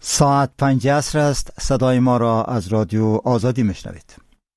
ساعت 5 عصر است. صدای ما را از رادیو آزادی میشنوید.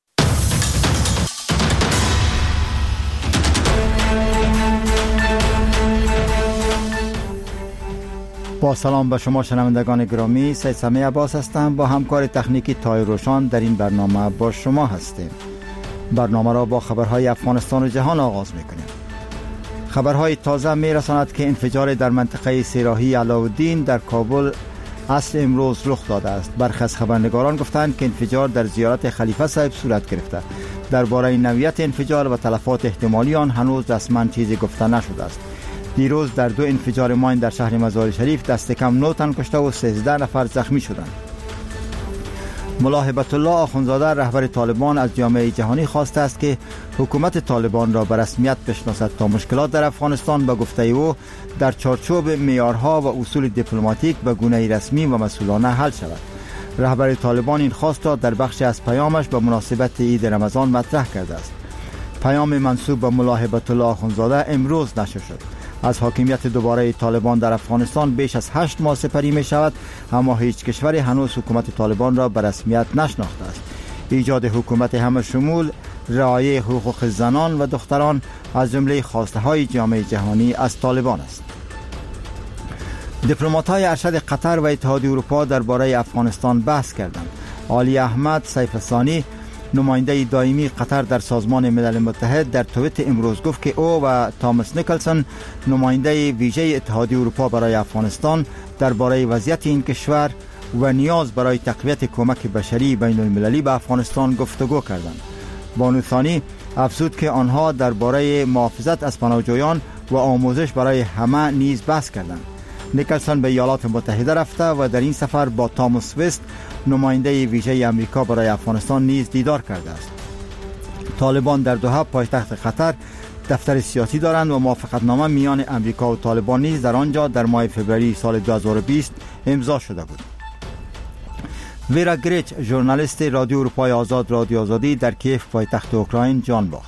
با سلام به شما شنوندگان گرامی، سید سمیع عباس هستم. با همکار تکنیکی تای روشان در این برنامه با شما هستیم. برنامه را با خبرهای افغانستان و جهان آغاز میکنیم. خبرهای تازه میرساند که انفجار در منطقه سیراهی علاءالدین در کابل عصر امروز رخ داده است. برخی از خبرنگاران گفتند که انفجار در زیارت خلیفه صاحب صورت گرفته. درباره نوعیت انفجار و تلفات احتمالی آن هنوز رسما چیزی گفته نشده است. دیروز در 2 انفجار ماین در شهر مزار شریف دست کم 9 تن کشته و 13 نفر زخمی شدند. ملا هبت الله آخوندزاده رهبر طالبان از جامعه جهانی خواسته است که حکومت طالبان را به رسمیت بشناسد تا مشکلات در افغانستان به گفته او در چارچوب معیارها و اصول دیپلماتیک به گونه رسمی و مسئولانه حل شود. رهبر طالبان این خواست را در بخش از پیامش به مناسبت عید رمضان مطرح کرده است. پیام منسوب به ملا هبت الله آخوندزاده امروز نشر شد. از حاکمیت دوباره طالبان در افغانستان بیش از 8 ماه سپری می شود، اما هیچ کشوری هنوز حکومت طالبان را به رسمیت نشناخته است. ایجاد حکومت همه شمول، رعایت حقوق زنان و دختران از جمله خواسته های جامعه جهانی از طالبان است. دیپلمات‌های ارشد قطر و اتحادیه اروپا درباره افغانستان بحث کردند. علی احمد سیف ثانی، نماینده دائمی قطر در سازمان ملل متحد، در توییت امروز گفت که او و تامس نیکلسون، نماینده ویژه اتحادیه اروپا برای افغانستان، درباره وضعیت این کشور و نیاز برای تقویت کمک بشری بین المللی به افغانستان گفتگو کردند. بانو ثانی افزود که آنها درباره محافظت از پناهجویان و آموزش برای همه نیز بحث کردند. نیکلسون به ایالات متحده رفته و در این سفر با تامس وست، نماینده ویژه امریکا برای افغانستان نیز دیدار کرده است. طالبان در دوحه پایتخت قطر دفتر سیاسی دارند و موافقتنامه میان امریکا و طالبان نیز در آنجا در ماه فوریه سال 2020 امضا شده بود. ویرا گریچ، ژورنالیست رادیو اروپای آزاد رادیو آزادی در کیف پایتخت اوکراین جان باخت.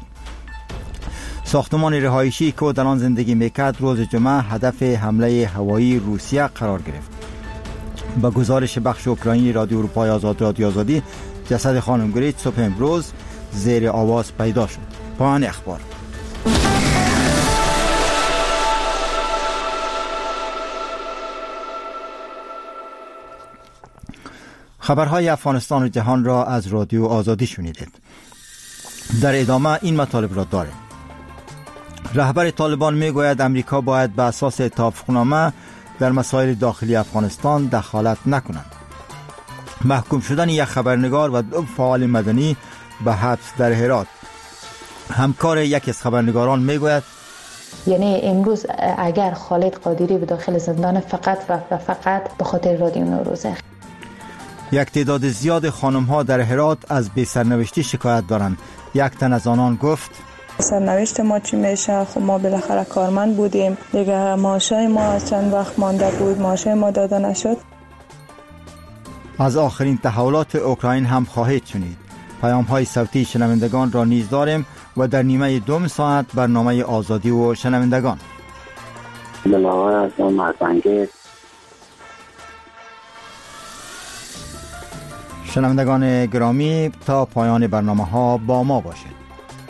ساختمان رهایشی که در آن زندگی میکرد روز جمعه هدف حمله هوایی روسیه قرار گرفت. با گزارش بخش اوکراینی رادیو اروپای آزاد رادیو آزادی، جسد خانم گریچ صبح امروز زیر آواز پیدا شد. پایان اخبار. خبرهای افغانستان و جهان را از رادیو آزادی شنیدید. در ادامه این مطالب را داریم. رهبر طالبان میگوید امریکا باید به اساس توافقنامه در مسائل داخلی افغانستان دخالت نکند. محکوم شدن یک خبرنگار و 2 فعال مدنی به حبس در هرات. همکار یکی از خبرنگاران میگوید یعنی امروز اگر خالد قادری به داخل زندان فقط و فقط به خاطر رادیو نوروزه. یک تعداد زیاد خانم‌ها در هرات از بی سرنوشتی شکایت دارند. یک تن از آنان گفت سرنوشت ما چی میشه؟ خب ما بالاخره کارمند بودیم دیگه، معاشای ما از چند وقت مانده بود، معاشای ما داده نشد. از آخرین تحولات اوکراین هم خواهید شنید. پیام‌های صوتی شنوندگان را نیز داریم و در نیمه 2 ساعت برنامه آزادی و شنوندگان. شنوندگان گرامی، تا پایان برنامه ها با ما باشید.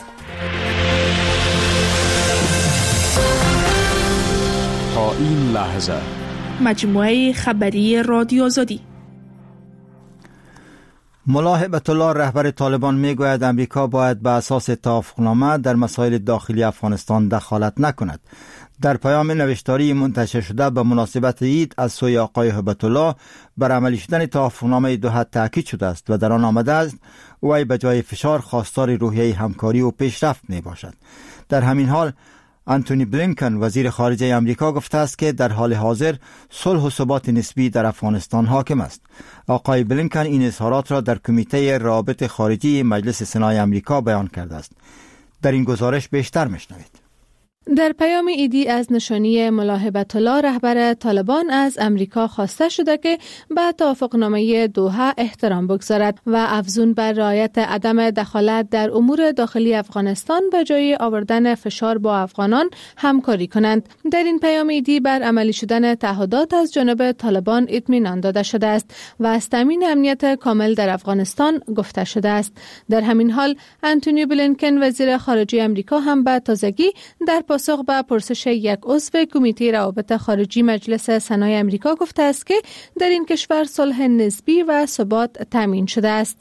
تا این لحظه مجموعه خبری رادیو آزادی. ملا هبت الله رهبر طالبان میگوید امریکا باید به اساس توافقنامه در مسائل داخلی افغانستان دخالت نکند. در پیام نوشتاری منتشر شده به مناسبت عید از سوی آقای هبت الله بر عملی شدن توافقنامه دوحه تاکید شده است و در آن آمده است او به جای فشار خواستار روحیه همکاری و پیشرفت می باشد. در همین حال آنتونی بلینکن وزیر خارجه امریکا گفته است که در حال حاضر صلح و ثبات نسبی در افغانستان حاکم است. آقای بلینکن این اظهارات را در کمیته روابط خارجی مجلس سنای امریکا بیان کرده است. در این گزارش بیشتر میشنوید. در پیام ایدی از نشانی ملاحبت الله رهبر طالبان از امریکا خواسته شده که به توافقنامه دوحه احترام بگذارد و افزون بر رعایت عدم دخالت در امور داخلی افغانستان به جای آوردن فشار با افغانان همکاری کنند. در این پیام ایدی بر عملی شدن تعهدات از جانب طالبان اطمینان داده شده است و از تامین امنیت کامل در افغانستان گفته شده است. در همین حال انتونی بلینکن وزیر خارجه امریکا هم به تازگی در پاسخ به پرسش یک عضو کمیته روابط خارجی مجلس سنای امریکا گفته است که در این کشور صلح نسبی و ثبات تامین شده است.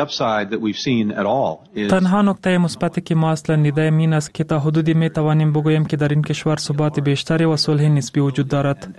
تنها نکته مثبتی که ما اصلا دیدیم این است که تا حدودی می توانیم بگوییم که در این کشور ثبات بیشتری و صلح نسبی وجود دارد.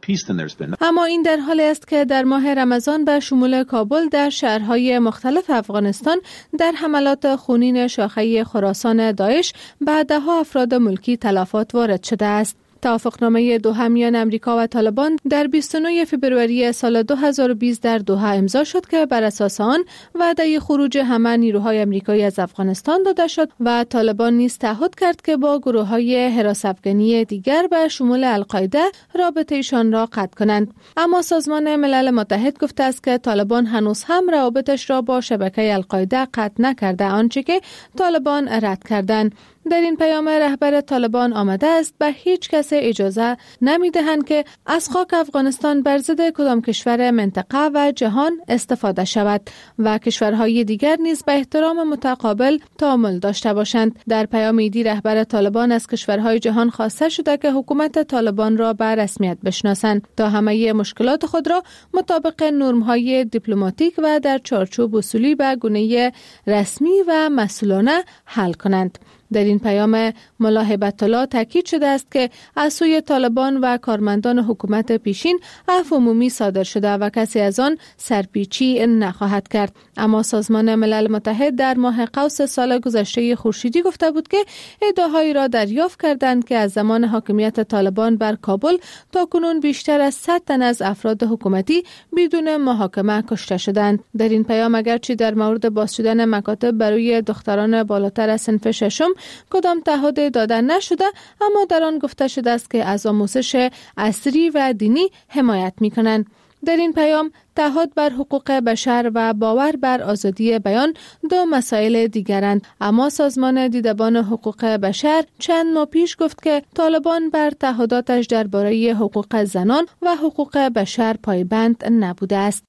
اما این در حالی است که در ماه رمضان به شمول کابل در شهرهای مختلف افغانستان در حملات خونین شاخه خراسان داعش به ده‌ها افراد ملکی تلفات وارد شده است. توافقنامه دوحه میان امریکا و طالبان در 29 فوریه سال 2020 در دوحه امضا شد که بر اساس آن وعده خروج همه نیروهای امریکایی از افغانستان داده شد و طالبان نیز تعهد کرد که با گروه‌های حراس افغانی دیگر به شمول القاعده رابطه‌شان را قطع کنند. اما سازمان ملل متحد گفته است که طالبان هنوز هم روابطش را با شبکه القاعده قطع نکرده، آنچه که طالبان رد کردند. در این پیام رهبر طالبان آمده است به هیچ کس اجازه نمیدهند که از خاک افغانستان بر ضد کدام کشور منطقه و جهان استفاده شود و کشورهای دیگر نیز به احترام متقابل تعامل داشته باشند. در پیام ایدی رهبر طالبان از کشورهای جهان خواسته شده که حکومت طالبان را به رسمیت بشناسند تا همه مشکلات خود را مطابق نرم‌های دیپلماتیک و در چارچوب اصولی به گونه رسمی و مسئولانه حل کنند. در این پیام ملاحبت الله تاکید شده است که از سوی طالبان و کارمندان حکومت پیشین عفو عمومی صادر شده و کسی از آن سرپیچی نخواهد کرد. اما سازمان ملل متحد در ماه قوس سال گذشته خورشیدی گفته بود که ادعاهایی را دریافت کردند که از زمان حاکمیت طالبان بر کابل تاکنون بیشتر از 100 تن از افراد حکومتی بدون محاکمه کشته شدند. در این پیام اگرچه در مورد باز شدن مکاتب برای دختران بالاتر از صنف ششم کدام تعهد داده نشده، اما در آن گفته شده است که از آموزش عصری و دینی حمایت می‌کنند. در این پیام تعهد بر حقوق بشر و باور بر آزادی بیان دو مسائل دیگرند، اما سازمان دیدبان حقوق بشر چند ماه پیش گفت که طالبان بر تعهداتش درباره حقوق زنان و حقوق بشر پایبند نبوده است.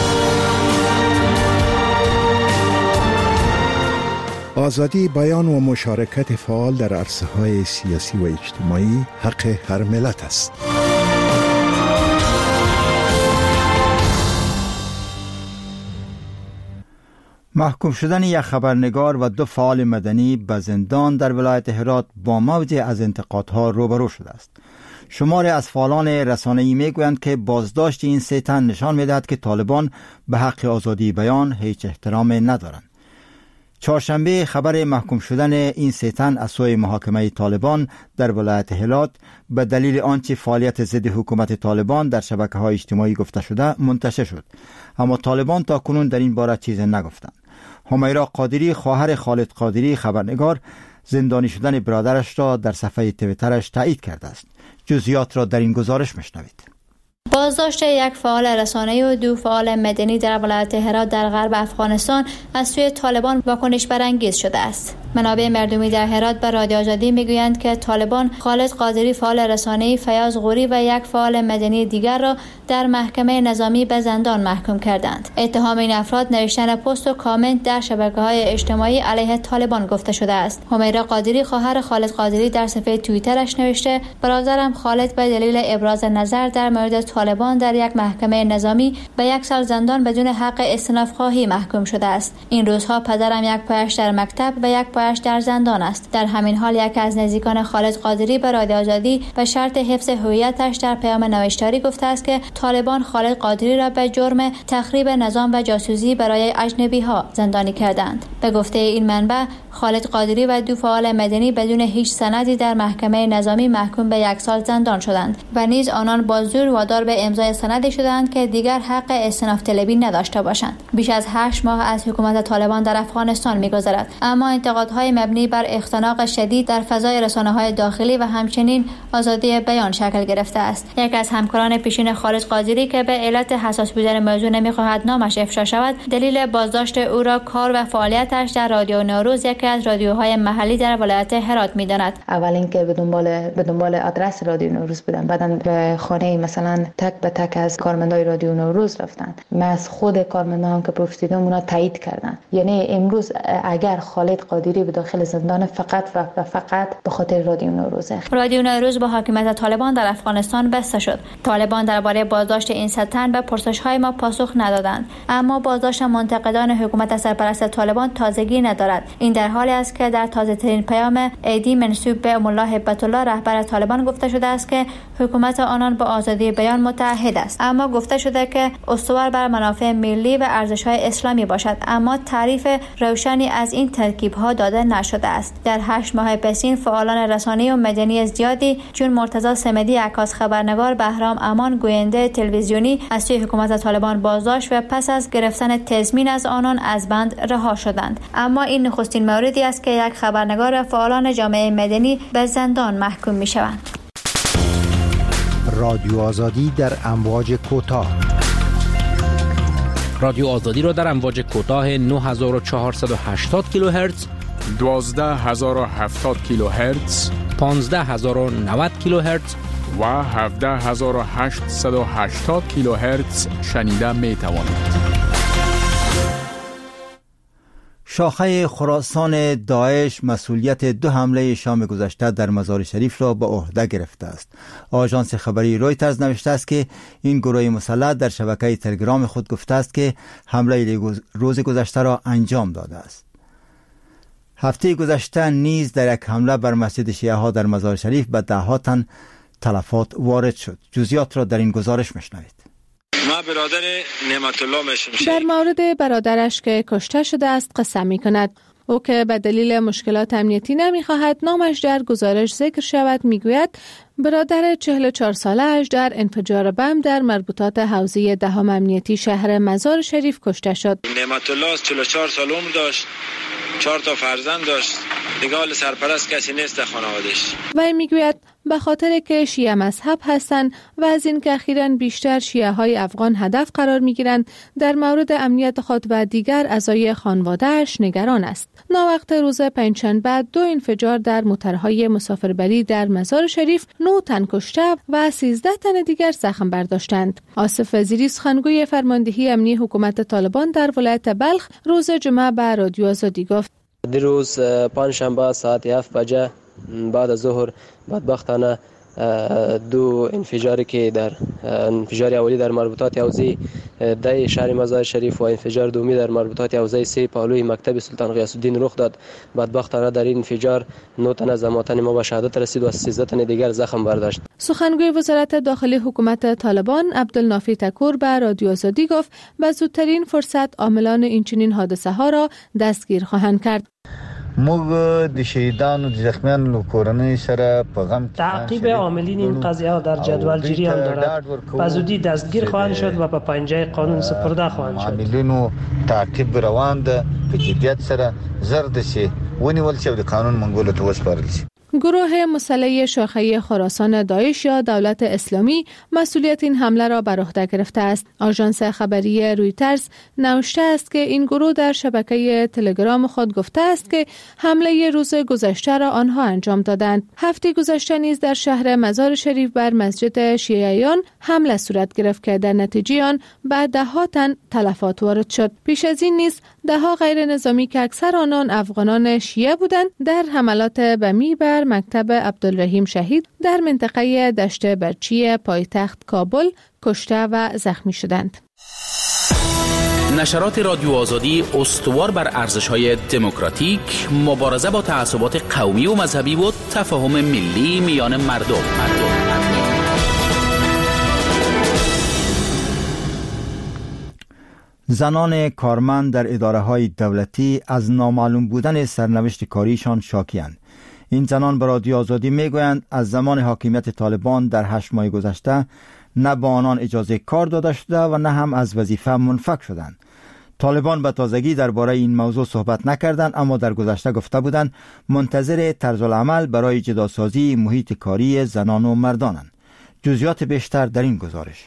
آزادی بیان و مشارکت فعال در عرصه‌های سیاسی و اجتماعی حق هر ملت است. محکوم شدن یک خبرنگار و 2 فعال مدنی به زندان در ولایت هرات با موجی از انتقادها روبرو شده است. شماری از فعالان رسانه‌ای میگویند که بازداشت این 3 تن نشان می‌دهد که طالبان به حق آزادی بیان هیچ احترام ندارند. چهارشنبه خبر محکوم شدن این 3 تن از سوی محاکمه طالبان در ولایت هرات به دلیل آنچه فعالیت ضد حکومت طالبان در شبکه‌های اجتماعی گفته شده منتشر شد، اما طالبان تا کنون در این باره چیزی نگفتند. همیرا قادری خواهر خالد قادری خبرنگار زندانی شدن برادرش را در صفحه توییترش تایید کرده است. جزئیات را در این گزارش میشنوید. بازداشت یک فعال رسانه‌ای و 2 فعال مدنی در ولایت هرات در غرب افغانستان از سوی طالبان واکنش برانگیز شده است. منابع مردمی در هرات به رادیو آزادی میگویند که طالبان خالد قادری فعال رسانه‌ای، فیاض غوری و یک فعال مدنی دیگر را در محکمه نظامی به زندان محکوم کردند. اتهام این افراد نوشتن پست و کامنت در شبکه‌های اجتماعی علیه طالبان گفته شده است. همیرا قادری خواهر خالد قادری در صفحه توییترش نوشته: برادرم خالد به دلیل ابراز نظر در مورد طالبان در یک محکمه نظامی به 1 سال زندان بدون حق استئناف خواهی محکوم شده است. این روزها پدرم یک پایش در مکتب و یک پایش در زندان است. در همین حال یکی از نزدیکان خالد قادری به رادیو آزادی به شرط حفظ هویتش در پیام نوشتاری گفته است که طالبان خالد قادری را به جرم تخریب نظام و جاسوسی برای اجنبی‌ها زندانی کردند. به گفته این منبع، خالد قادری و 2 فعال مدنی بدون هیچ سندی در محکمه نظامی محکوم به 1 سال زندان شدند و نیز آنان با زور وادار به امضای سندی شدند که دیگر حق استئناف طلبی نداشته باشند. بیش از 8 ماه از حکومت طالبان در افغانستان می‌گذرد، اما انتقاد نهادهای مبنی بر اختناق شدید در فضای رسانه‌های داخلی و همچنین آزادی بیان شکل گرفته است. یکی از همکاران پیشین خالد قادری که به علت حساس بودن موضوع نمی‌خواهد نامش افشا شود، دلیل بازداشت او را کار و فعالیتش در رادیو نوروز، یکی از رادیوهای محلی در ولایت هرات می‌داند. اول اینکه به دنبال آدرس رادیو نوروز بودن، بعداً به خانه مثلا تک به تک از کارمندای رادیو نوروز رفتن. من از خود کارمندان هم که پرسیدم اونا تایید کردن. یعنی امروز اگر خالد قادری به داخل زندان فقط و فقط به خاطر رادیو نوروزه. رادیو نوروز با حاکمیت طالبان در افغانستان بسته شد. طالبان درباره بازداشت این ستن به پرسش‌های ما پاسخ ندادند، اما بازداشت منتقدان حکومت سرپرست طالبان تازگی ندارد. این در حالی است که در تازه‌ترین پیام ایدی منسوب به ملا هیبت الله رهبر طالبان گفته شده است که حکومت آنان با آزادی بیان متحد است، اما گفته شده که استوار بر منافع ملی و ارزش‌های اسلامی باشد، اما تعریف روشنی از این ترکیب‌ها داده نشده است. در 8 ماه پسین فعالان رسانه‌ای و مدنی زیادی چون مرتضی صمدی عکاس، خبرنگار بهرام امان، گوینده تلویزیونی از سوی حکومت طالبان بازداشت و پس از گرفتن تضمین از آنان از بند رها شدند. اما این نخستین موردی است که یک خبرنگار و فعالان جامعه مدنی به زندان محکوم می‌شوند. رادیو آزادی در امواج کوتاه. رادیو آزادی را در امواج کوتاه 9480 کیلوهرتز، 12070 کیلوهرتز، 15090 کیلوهرتز و 17880 کیلوهرتز شنیده می توانید. شاخه خراسان داعش مسئولیت 2 حمله شام گذشته در مزار شریف را به عهده گرفته است. آژانس خبری رویترز نوشته است که این گروه مسلح در شبکه تلگرام خود گفته است که حمله روز گذشته را انجام داده است. هفته گذشته نیز در یک حمله بر مسجد شیعه ها در مزار شریف به 10 تن تلفات وارد شد. جزئیات را در این گزارش میشنوید. ما برادر نعمت الله میشم. در مورد برادرش که کشته شده است قصه می کند. او که به دلیل مشکلات امنیتی نمی خواهد نامش در گزارش ذکر شود می گوید برادر 44 ساله اش در انفجار بم در مربوطات حوزه 10 امنیتی شهر مزار شریف کشته شد. نعمت الله 44 سال عمر داشت، 4 تا فرزند داشت، دیگه حال سرپرست کسی نیست خانواده‌اش. و میگوید به خاطر که شیعه مذهب هستند و از این که اخیراً بیشتر شیعه های افغان هدف قرار میگیرند، در مورد امنیت خود و دیگر اعضای خانواده‌اش نگران است. ناوقت روز پنجشنبه 2 انفجار در موترهای مسافربری در مزار شریف 9 تن کشته و 13 تن دیگر زخم برداشتند. آصف وزیری سخنگوی فرماندهی امنی حکومت طالبان در ولایت بلخ روز جمعه به رادیو آزادی گفت دیروز پنجشنبه ساعت 7 بجه بعد از ظهر بدبختانه 2 انفجاری که در انفجار اولی در مربوطات حوزه 10 شهر مزار شریف و انفجار دومی در مربوطات حوزه 3 پهلوی مکتب سلطان غیاث الدین رخ داد. بدبختانه در این انفجار 9 تن از امواتن ما به شهادت رسید و 13 تن دیگر زخم برداشت. سخنگوی وزارت داخلی حکومت طالبان عبدالنافی تکور به رادیو آزادی گفت به زودترین فرصت عاملان این چنین حادثه ها را دستگیر خواهند کرد. موږ د شهیدانو د زخمیانو کورنۍ سره په غم تعقیب عاملین این قضیه ها در جدول جریان دارد. به زودی دستگیر خواهند شد و به پنجه قانون سپرده خواهند شد. عاملینو تعقیب روان ده په جدیت سره زرد شي ونیول شي د قانون منګولو ته وسپارل شي. گروه مسلح شاخه خراسان داعش یا دولت اسلامی مسئولیت این حمله را بر عهده گرفته است. آژانس خبری رویترز نوشته است که این گروه در شبکه تلگرام خود گفته است که حمله روز گذشته را آنها انجام دادند. هفته گذشته نیز در شهر مزار شریف بر مسجد شیعیان حمله صورت گرفت که در نتیجه آن به 10 تن تلفات وارد شد. پیش از این نیز 10 غیر نظامی که اکثر آنان افغانان شیعه بودند در حملات بمی بر مکتب عبدالرحیم شهید در منطقه دشت برچی پایتخت کابل کشته و زخمی شدند. نشرات رادیو آزادی استوار بر ارزش‌های دموکراتیک، مبارزه با تعصبات قومی و مذهبی و تفاهم ملی میان مردم. زنان کارمند در اداره‌های دولتی از نامعلوم بودن سرنوشت کاریشان شاکی‌اند. این زنان به رادیو آزادی میگویند از زمان حاکمیت طالبان در 8 ماه گذشته نه به آنان اجازه کار داده شده و نه هم از وظیفه منفک شدند. طالبان به تازگی درباره این موضوع صحبت نکردند، اما در گذشته گفته بودند منتظر طرز العمل برای جداسازی محیط کاری زنان و مردانند. جزئیات بیشتر در این گزارش.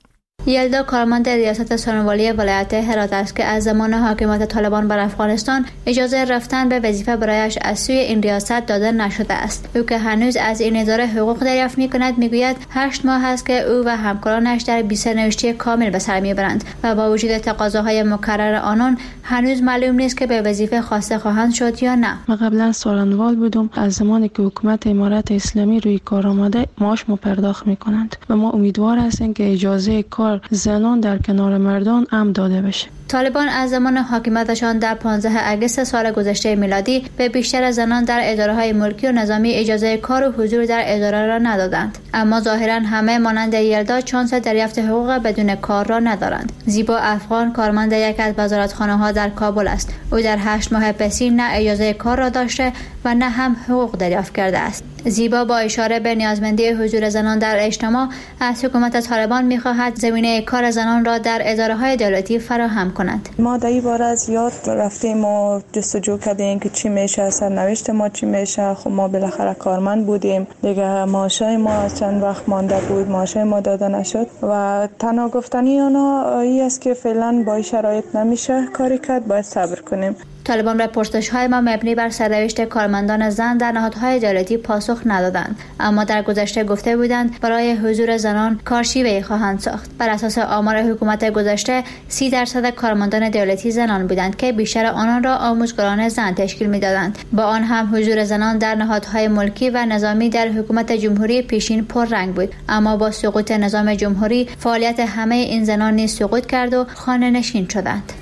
یلدا کارمند ریاست سانوالی ولایت هرات است که از زمان حاکمیت طالبان بر افغانستان اجازه رفتن به وظیفه برایش از سوی این ریاست داده نشده است. او که هنوز از این اداره حقوق دریافت می‌کند میگوید 8 ماه است که او و همکارانش در بی سرنوشتی کامل به سر میبرند و با وجود تقاضاهای مکرر آنان هنوز معلوم نیست که به وظیفه خواسته خواهند شد یا نه. ما قبلا سالنوال بودم، از زمانی که حکومت امارت اسلامی روی کار آمده معاش ما پرداخت می‌کنند و ما امیدوار هستیم که اجازه کار زنان در کنار مردان هم داده بشه. طالبان از زمان حاکمیتشان در 15 اگست سال گذشته میلادی به بیشتر زنان در اداره‌های ملکی و نظامی اجازه کار و حضور در اداره را ندادند، اما ظاهراً همه مانند یلدا چانس دریافت حقوق بدون کار را ندارند. زیبا افغان کارمند یک از وزارتخانه‌ها در کابل است. او در 8 ماه پسی نه اجازه کار را داشته و نه هم حقوق دریافت کرده است. زیبا با اشاره به نیازمندی حضور زنان در اجتماع از حکومت طالبان می‌خواهد زمینه کار زنان را در اداره‌های دولتی فراهم کند. ما در این باره زیاد رفتیم و جستجو کردیم که چی میشه، سرنوشت ما چی میشه. خب ما بالاخره کارمند بودیم دیگه، معاشای ما چند وقت مانده بود، معاشای ما داده نشد و تنها گفتنی اونا این است که فعلا با این شرایط نمیشه کاری کرد، باید صبر کنیم. طالبان به پرسش‌های ما مبنی بر سرنوشت کارمندان زن در نهادهای دولتی پاسخ ندادند، اما در گذشته گفته بودند برای حضور زنان کارشیوه‌ای خواهند ساخت. بر اساس آمار حکومت گذشته 30% کارمندان دولتی زنان بودند که بیشتر آنان را آموزگاران زن تشکیل می‌دادند. با آن هم حضور زنان در نهادهای ملکی و نظامی در حکومت جمهوری پیشین پررنگ بود، اما با سقوط نظام جمهوری فعالیت همه این زنان نیز سقوط کرد و خانه‌نشین شدند.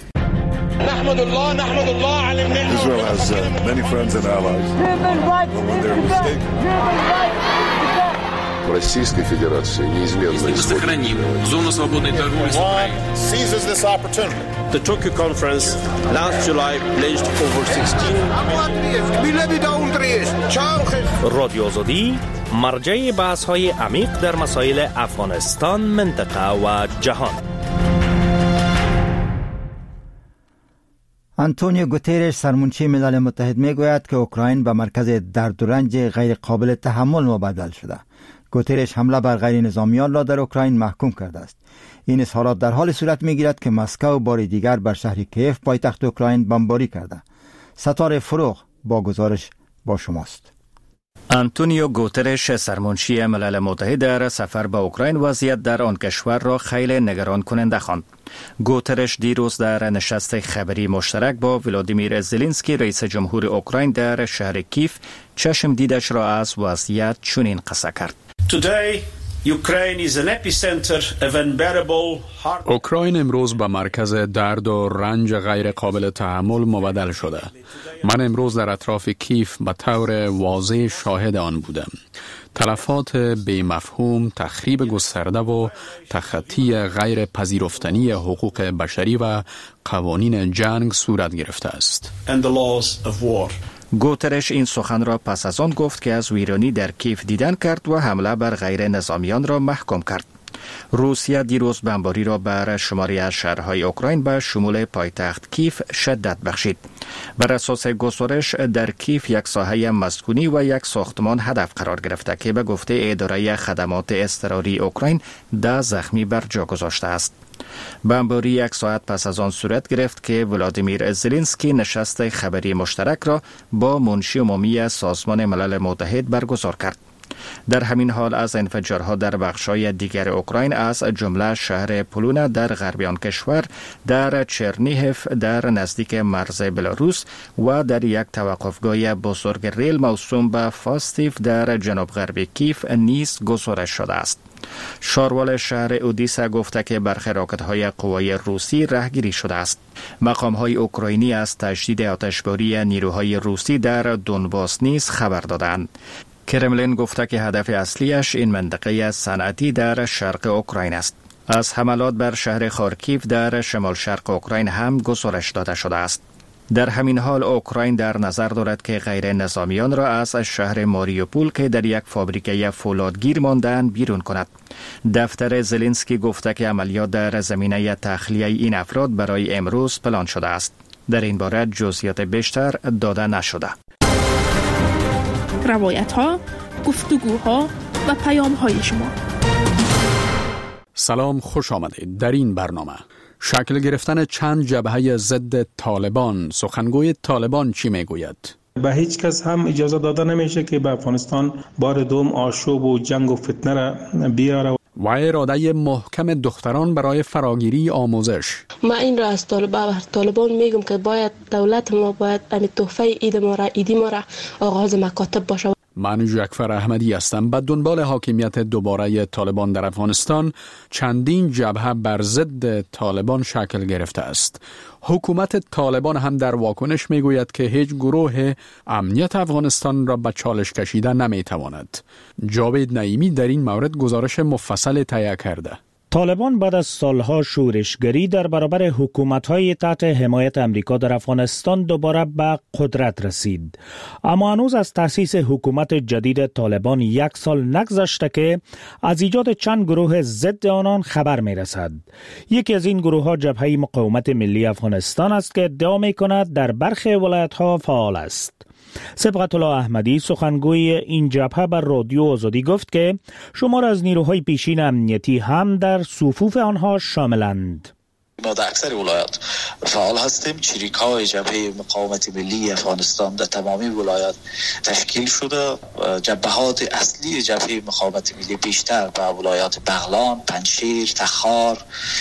نحمد الله على النعمة. Israel has many friends and allies. When they're mistaken. Российской Федерации неизменно сохраним зону свободной торговли с Украиной. Seizes this opportunity. The Tokyo conference last July pledged over 16 رادیو آزادی مرجع بحث‌های عمیق در مسائل افغانستان، منطقه و جهان. آنتونیو گوترش سرمنشی ملل متحد میگوید که اوکراین به مرکز درد و رنج غیر قابل تحمل مبدل شده. گوترش حمله بر غیر نظامیان را در اوکراین محکوم کرده است. این اظهارات در حال صورت میگیرد که مسکو بار دیگر بر شهر کیف پایتخت اوکراین بمباری کرده. ستاره فروغ با گزارش با شماست. آنتونیو گوترش سرمنشی ملل متحد در سفر به اوکراین وضعیت در آن کشور را خیلی نگران کننده خواند. گوترش دیروز در نشست خبری مشترک با ولادیمیر زلنسکی رئیس جمهور اوکراین در شهر کیف چشم دیدش را از وضعیت چنین قصه کرد. اوکراین امروز به مرکز درد و رنج غیر قابل تحمل مبدل شده. من امروز در اطراف کیف به طور واضح شاهد آن بودم. تلفات بی‌مفهوم، تخریب گسترده و تخطی غیر پذیرفتنی حقوق بشری و قوانین جنگ صورت گرفته است. گوترش این سخن را پس از آن گفت که از ویرانی در کیف دیدن کرد و حمله بر غیر نظامیان را محکوم کرد. روسیه دیروز بمباری را بر شماری از شهرهای اوکراین به شمول پایتخت کیف شدت بخشید. بر اساس گزارش در کیف یک ساحه مسکونی و یک ساختمان هدف قرار گرفته که به گفته اداره خدمات اضطراری اوکراین 10 زخمی بر جا گذاشته است. بمباری 1 ساعت پس از آن صورت گرفت که ولادیمیر زلنسکی نشست خبری مشترک را با منشی عمومی سازمان ملل متحد برگزار کرد. در همین حال از انفجارها در بخش‌های دیگر اوکراین از جمله شهر پولونا در غرب آن کشور، در چرنیهف در نزدیک مرز بلاروس و در یک توقفگاه بزرگ ریل موسوم به فاستیف در جنوب غرب کیف نیز گزارش شده است. شاروال شهر اودیسا گفته که برخی راکت‌های قوای روسی رهگیری شده است. مقام‌های اوکراینی از تجدید آتشباری نیروهای روسی در دونباس نیز خبر دادند. کرملین گفته که هدف اصلیش این منطقه صنعتی در شرق اوکراین است. از حملات بر شهر خارکیف در شمال شرق اوکراین هم گزارش داده شده است. در همین حال اوکراین در نظر دارد که غیر نظامیان را از شهر ماریوپول که در یک فابریکه فولادگیر ماندند بیرون کند. دفتر زلنسکی گفته که عملیات در زمینه تخلیه این افراد برای امروز پلان شده است. در این باره جزئیات بیشتر داده نشده. روایت ها، گفتگوها و پیام های شما. سلام، خوش آمدید. در این برنامه شکل گرفتن چند جبهه ضد طالبان، سخنگوی طالبان چی میگوید؟ به هیچ کس هم اجازه داده نمیشه که به افغانستان بار دوم آشوب و جنگ و فتنه را بیاره. و اراده محکم دختران برای فراگیری آموزش. ما این را از طالبان میگم که باید دولت ما باید تحفه ایدی ما را آغاز مکاتب باشه. من جعفر احمدی هستم. به دنبال حاکمیت دوباره طالبان در افغانستان چندین جبهه بر ضد طالبان شکل گرفته است. حکومت طالبان هم در واکنش میگوید که هیچ گروه امنیت افغانستان را به چالش کشیده نمیتواند. جاوید نعیمی در این مورد گزارش مفصل تهیه کرده. طالبان بعد از سالها شورشگری در برابر حکومت‌های تحت حمایت امریکا در افغانستان دوباره به قدرت رسید. اما هنوز از تأسیس حکومت جدید طالبان 1 سال نگذشته که از ایجاد چند گروه ضد آنان خبر می‌رسد. یکی از این گروه‌ها جبهه مقاومت ملی افغانستان است که ادعا می‌کند در برخی ولایت‌ها فعال است. صبغت الله احمدی سخنگوی این جبهه بر رادیو آزادی گفت که شمار از نیروهای پیشین امنیتی هم در صفوف آنها شاملند. ما در اکثر ولایات فعال هستیم. چریک‌های جبهه مقاومت ملی افغانستان در تمامی ولایات تشکیل شده. جبهات اصلی جبهه مقاومت ملی بیشتر به ولایات بغلان، پنجشیر، تخار،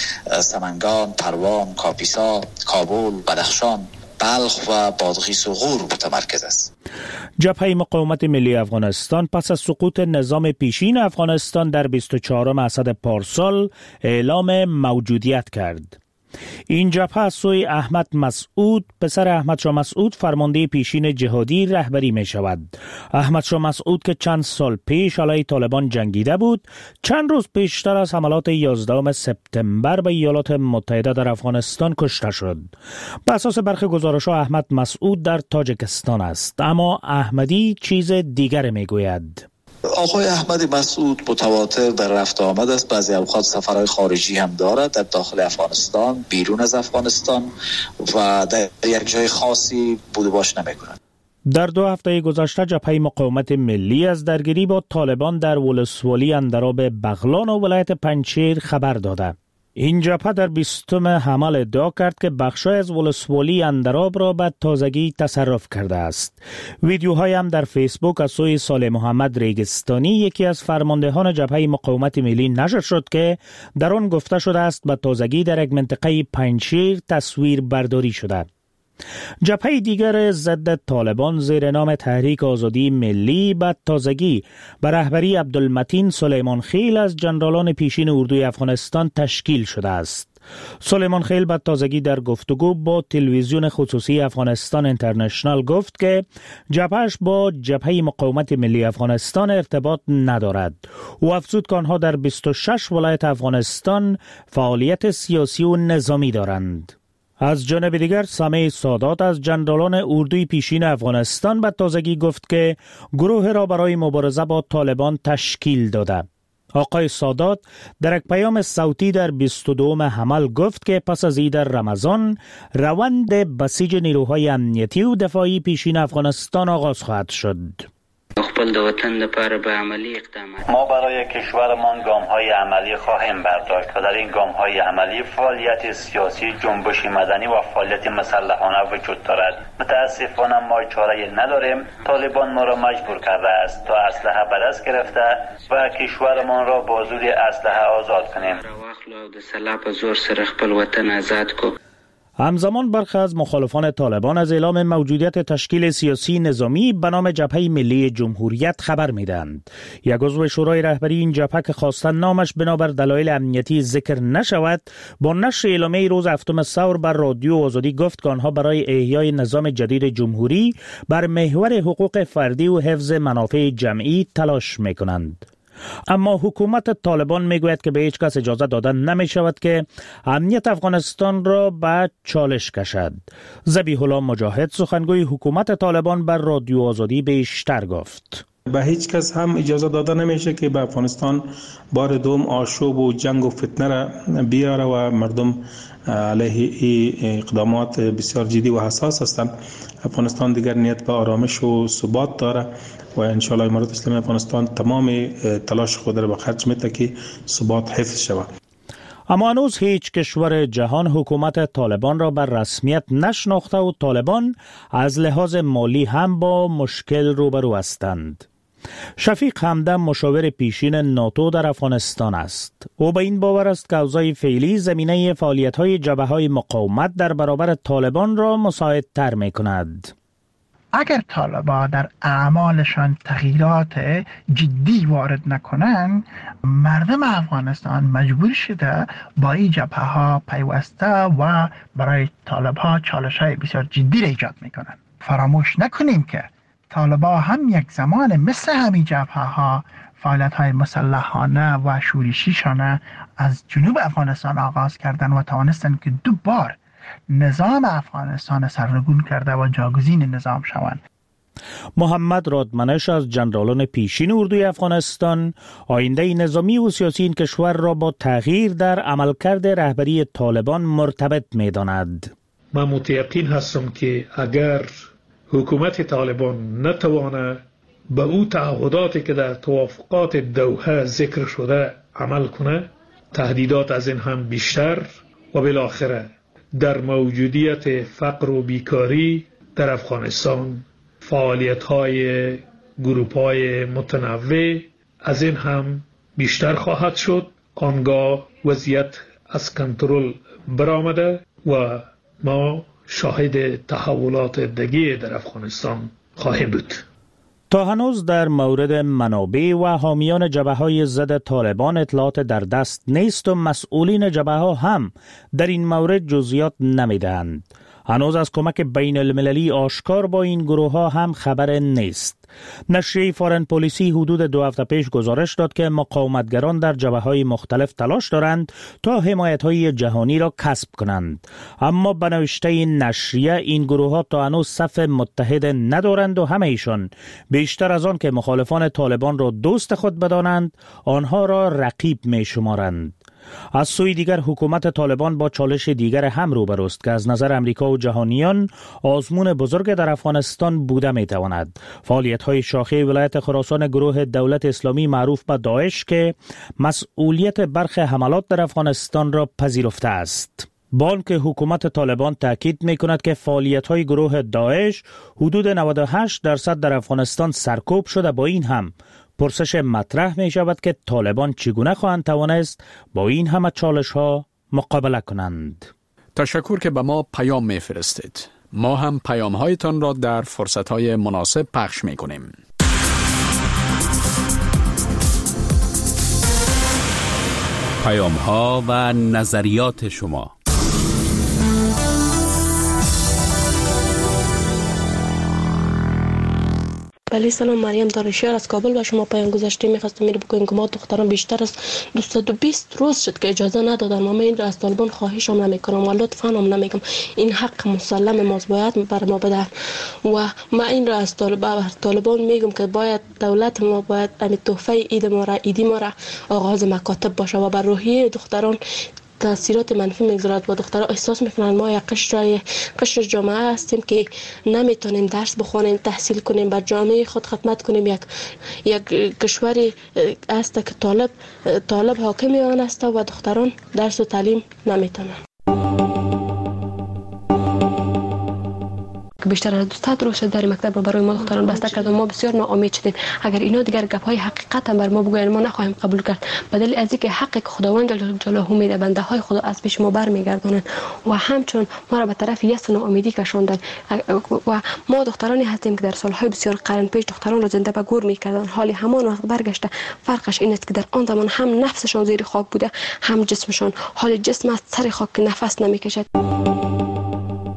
سمنگان، پروان، کاپیسا، کابل، بدخشان، بلخ و بادغیس و غور متمرکز است. جبهه مقاومت ملی افغانستان پس از سقوط نظام پیشین افغانستان در 24 اسد پارسال اعلام موجودیت کرد. این جبهه از سوی احمد مسعود پسر احمد شاه مسعود فرمانده پیشین جهادی رهبری می شود. احمد شاه مسعود که چند سال پیش علیه طالبان جنگیده بود، چند روز پیشتر از حملات 11 سپتامبر به ایالات متحده در افغانستان کشته شد. بر اساس برخی گزارش‌ها احمد مسعود در تاجیکستان است، اما احمدی چیز دیگر می گوید. آقای احمد مسعود متواتر در رفت آمد است. بعضی اوقات سفرهای خارجی هم دارد، در داخل افغانستان، بیرون از افغانستان، و در یک جای خاصی بود باش نمی‌کند. در 2 هفته گذشته جبهه مقاومت ملی از درگیری با طالبان در ولسوالی اندراب بغلان و ولایت پنجشیر خبر داده. این جبهه در 20 حمل ادعا کرد که بخشای از ولسوالی اندراب را به تازگی تصرف کرده است. ویدیوهای هم در فیسبوک از سوی صالح محمد ریگستانی، یکی از فرماندهان جبهه مقاومت ملی، نشر شد که در آن گفته شده است به تازگی در یک منطقه پنجشیر تصویر برداری شده. جبهه دیگر ضد طالبان زیر نام تحریک آزادی ملی به تازگی به رهبری عبدالمتین سلیمان خیل از جنرالان پیشین اردوی افغانستان تشکیل شده است. سلیمان خیل به تازگی در گفتگو با تلویزیون خصوصی افغانستان اینترنشنال گفت که جبهش با جبهه مقاومت ملی افغانستان ارتباط ندارد. او افزود که آنها در 26 ولایت افغانستان فعالیت سیاسی و نظامی دارند. از جانب دیگر سامع سادات از جنرالان اردوی پیشین افغانستان به تازگی گفت که گروه را برای مبارزه با طالبان تشکیل داده. آقای سادات در یک پیام صوتی در 22 حمل گفت که پس از عید رمضان روند بسیج نیروهای امنیتی و دفاعی پیشین افغانستان آغاز خواهد شد. خپل د وطن لپاره به عملی اقدامات ما برای کشورمان گام‌های عملی خواهیم برداشت و در این گام‌های عملی فعالیت سیاسی، جنبش مدنی و فعالیت مسلحانه وجود دارد. متاسفانه ما چاره‌ای نداریم. طالبان ما را مجبور کرده است تا اسلحه به دست گرفته و کشورمان را با زور اسلحه آزاد کنیم. واخلو د سلاح په زور سره خپل وطن آزاد کو. همزمان برخی از مخالفان طالبان از اعلام موجودیت تشکیل سیاسی نظامی به نام جبهه ملی جمهوریت خبر میدند. یک عضو شورای رهبری این جبهه که خواستن نامش بنابر دلایل امنیتی ذکر نشود، با نشر اعلامیه روز 7 ثور بر رادیو آزادی گفت که آنها برای احیای نظام جدید جمهوری بر محور حقوق فردی و حفظ منافع جمعی تلاش میکنند. اما حکومت طالبان میگوید که به هیچ کس اجازه داده نمی شود که امنیت افغانستان را به چالش کشد. ذبیح الله مجاهد سخنگوی حکومت طالبان بر رادیو آزادی بیشتر گفت. به هیچ کس هم اجازه داده نمیشه که به افغانستان بار دوم آشوب و جنگ و فتنه را بیاره و مردم علیه این اقدامات بسیار جدی و حساس هستند. افغانستان دیگر نیت به آرامش و ثبات داره و ان شاء الله امارات اسلامی افغانستان تمام تلاش خود را به خرج میده که ثبات حفظ شود. اما هنوز هیچ کشور جهان حکومت طالبان را بر رسمیت نشناخته و طالبان از لحاظ مالی هم با مشکل روبرو هستند. شفیق همدم مشاور پیشین ناتو در افغانستان است. او به این باور است که اوضاع فعلی زمینه فعالیت‌های جبهه‌های مقاومت در برابر طالبان را مساعدتر می‌کند. اگر طالبان در اعمالشان تغییرات جدی وارد نکنند، مردم افغانستان مجبور شده با این جبهه‌ها پیوسته و برای طالب‌ها چالش‌های بسیار جدی را ایجاد می‌کنند. فراموش نکنیم که طالبان هم یک زمان مثل همین جبهه‌ها فعالیت‌های مسلحانه و شورشیشانه از جنوب افغانستان آغاز کردند و توانستند که 2 بار نظام افغانستان سرنگون کرده و جاگزین نظام شوند. محمد رادمنش از جنرالان پیشین اردوی افغانستان آینده نظامی و سیاسی این کشور را با تغییر در عملکرد رهبری طالبان مرتبط می‌داند. من متیقن هستم که اگر حکومت طالبان نتواند به او تعهداتی که در توافقات دوحه ذکر شده عمل کنه، تهدیدات از این هم بیشتر و بالاخره در موجودیت فقر و بیکاری در افغانستان فعالیت‌های گروه‌های متنوع از این هم بیشتر خواهد شد. آنگاه وضعیت از کنترل برآمده و ما شاهد تحولات دیگه در افغانستان خواهیم بود. تا هنوز در مورد منابع و حامیان جبهه‌های ضد طالبان اطلاعات در دست نیست و مسئولین جبهه‌ها هم در این مورد جزئیات نمی‌دهند. هنوز از کمک بین المللی آشکار با این گروه‌ها هم خبر نیست. نشریه فارن پلیسی حدود 2 هفته پیش گزارش داد که مقاومتگران در جبهه‌های مختلف تلاش دارند تا حمایت‌های جهانی را کسب کنند، اما به نوشته نشریه این گروه‌ها تا هنوز صف متحد ندارند و همه ایشان بیشتر از آن که مخالفان طالبان را دوست خود بدانند، آنها را رقیب می‌شمارند. از سوی دیگر حکومت طالبان با چالش دیگر هم روبروست که از نظر امریکا و جهانیان آزمون بزرگ در افغانستان بوده میتواند. فعالیت‌های شاخه ولایت خراسان گروه دولت اسلامی معروف به داعش که مسئولیت برخی حملات در افغانستان را پذیرفته است. بانک حکومت طالبان تاکید می‌کند که فعالیت‌های گروه داعش حدود 98% در افغانستان سرکوب شده. با این هم پرسش مطرح می شود که طالبان چگونه خواهند توانست با این همه چالش ها مقابله کنند. تشکر که به ما پیام می فرستید. ما هم پیام هایتان را در فرصت های مناسب پخش می کنیم. پیام ها و نظریات شما. بله سلام، مریم دارشیار از کابل و شما پیام گذاشته می‌خواستم بگویم که ما دختران بیشتر از 220 روز شد که اجازه ندادن. ما این را از طالبان خواهش هم نمی‌کنم و لطفاً هم نمیگم، این حق مسلم ماست، باید بر ما بدن و ما این را از طالبان میگم که باید دولت ما باید همین تحفه عیدی ما را آغاز مکاتب باشه و بر روحیه دختران تاثیرات منفی میگذارد. با دخترها احساس میکنن ما یک قشر جامعه هستیم که نمیتونیم درس بخونیم، تحصیل کنیم، بر جامعه خود خدمت کنیم. یک کشوری است که طالب حاکم آن است و دختران درس و تعلیم نمیتونن. بیشتر از 200 روز در مکتب برای ما دختران بسته کرد و ما بسیار ناامید شدیم. اگر اینا دیگر گپ‌های حقیقت هم بر ما بگویند ما نخواهیم قبول کرد، بدل از اینکه حقی که خداوند جل جلاله میده بنده های خدا از پیش ما برمیگردونند و همچون ما را به طرف یأس و ناامیدی کشاندند. و ما دخترانی هستیم که در سالهای بسیار قرن پیش دختران را زنده به گور میکردند، حالی همان وقت برگشته. فرقش این است که در آن زمان هم نفسشان زیر خاک بوده، هم جسمشان. حال جسم از سر خاک نفس نمیکشد.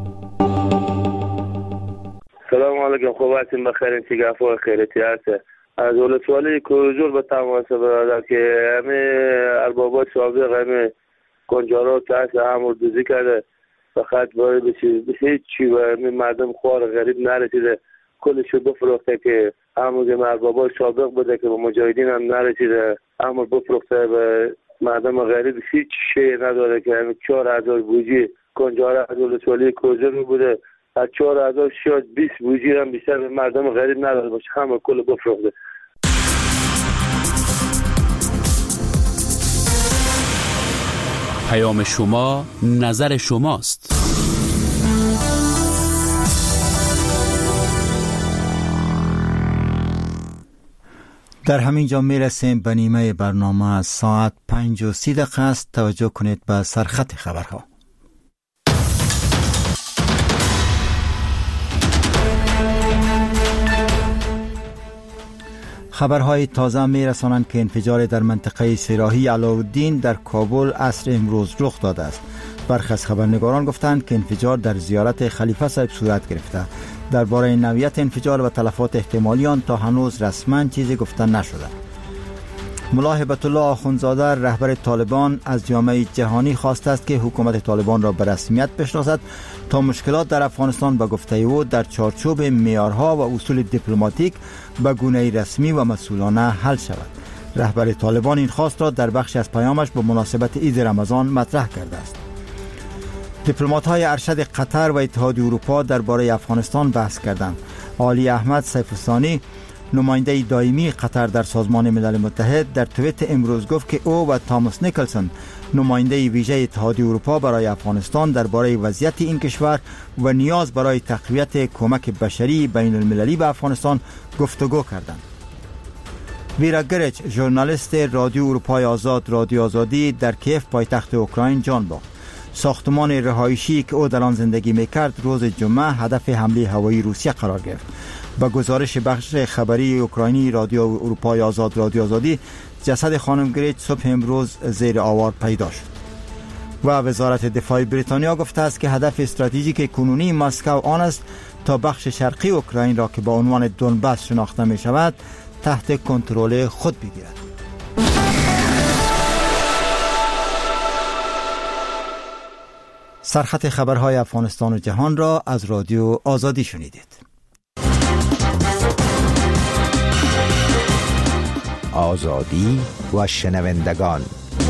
سلام علیکم، خوب هستیم؟ بخیر؟ چه گفت و خیرتی هست؟ از ولسوالی کوزور به تماس برادر که همه اربابات سابق همه کنجارات تحت همور دوزی کرده، فقط باید به چی و همه مردم خوار غریب نرسیده، کلشو بفروخته که همون اربابات سابق بوده که به مجاهدین هم نرسیده، همون بفروخته به مردم غریب هیچ شی نداره که همه 4000 بوجی کنجاره از ولسوالی کوزور بوده، از 4000 شاید 20 بوجی هم بیشتر به مردم غریب نداره باشه، همه کل بفروخته. پیام شما، نظر شماست. در همین جا میرسیم به نیمه برنامه. ساعت 5:30 است. توجه کنید به سرخط خبرها. خبرهای تازه می رسانند که انفجار در منطقه سراحی علاءالدین در کابل عصر امروز رخ داده است. برخی از خبرنگاران گفتند که انفجار در زیارت خلیفه صاحب صورت گرفته. درباره نوعیت انفجار و تلفات احتمالی آن تا هنوز رسما چیزی گفته نشده. ملا هبت الله آخوندزاده رهبر طالبان از جامعه جهانی خواسته است که حکومت طالبان را به رسمیت بشناسد تا مشکلات در افغانستان به گفته او در چارچوب معیارها و اصول دیپلماتیک به گونه رسمی و مسئولانه حل شود. رهبر طالبان این خواست را در بخشی از پیامش به مناسبت عید رمضان مطرح کرده است. دیپلمات‌های ارشد قطر و اتحادیه اروپا درباره افغانستان بحث کردند. علی احمد سیف الثانی نماینده دائمی قطر در سازمان ملل متحد در توییت امروز گفت که او و تاماس نیکلسون نماینده ویژه اتحادیه اروپا برای افغانستان درباره وضعیت این کشور و نیاز برای تقویت کمک بشری بین المللی به افغانستان گفتگو کردند. ویرا گرچ ژورنالیست رادیو اروپای آزاد رادیو آزادی در کیف پایتخت اوکراین جان باخت. ساختمان رهایشی که او در آن زندگی میکرد روز جمعه هدف حمله هوایی روسیه قرار گرفت. با گزارش بخش خبری اوکراینی رادیو اروپای آزاد رادیو آزادی، جسد خانم گریچ صبح امروز زیر آوار پیدا شد. و وزارت دفاع بریتانیا گفته است که هدف استراتژیک کنونی مسکو آن است تا بخش شرقی اوکراین را که با عنوان دونباس شناخته می شود تحت کنترل خود بگیرد. سرخط خبرهای افغانستان و جهان را از رادیو آزادی شنیدید. آزادی و شنوندگان.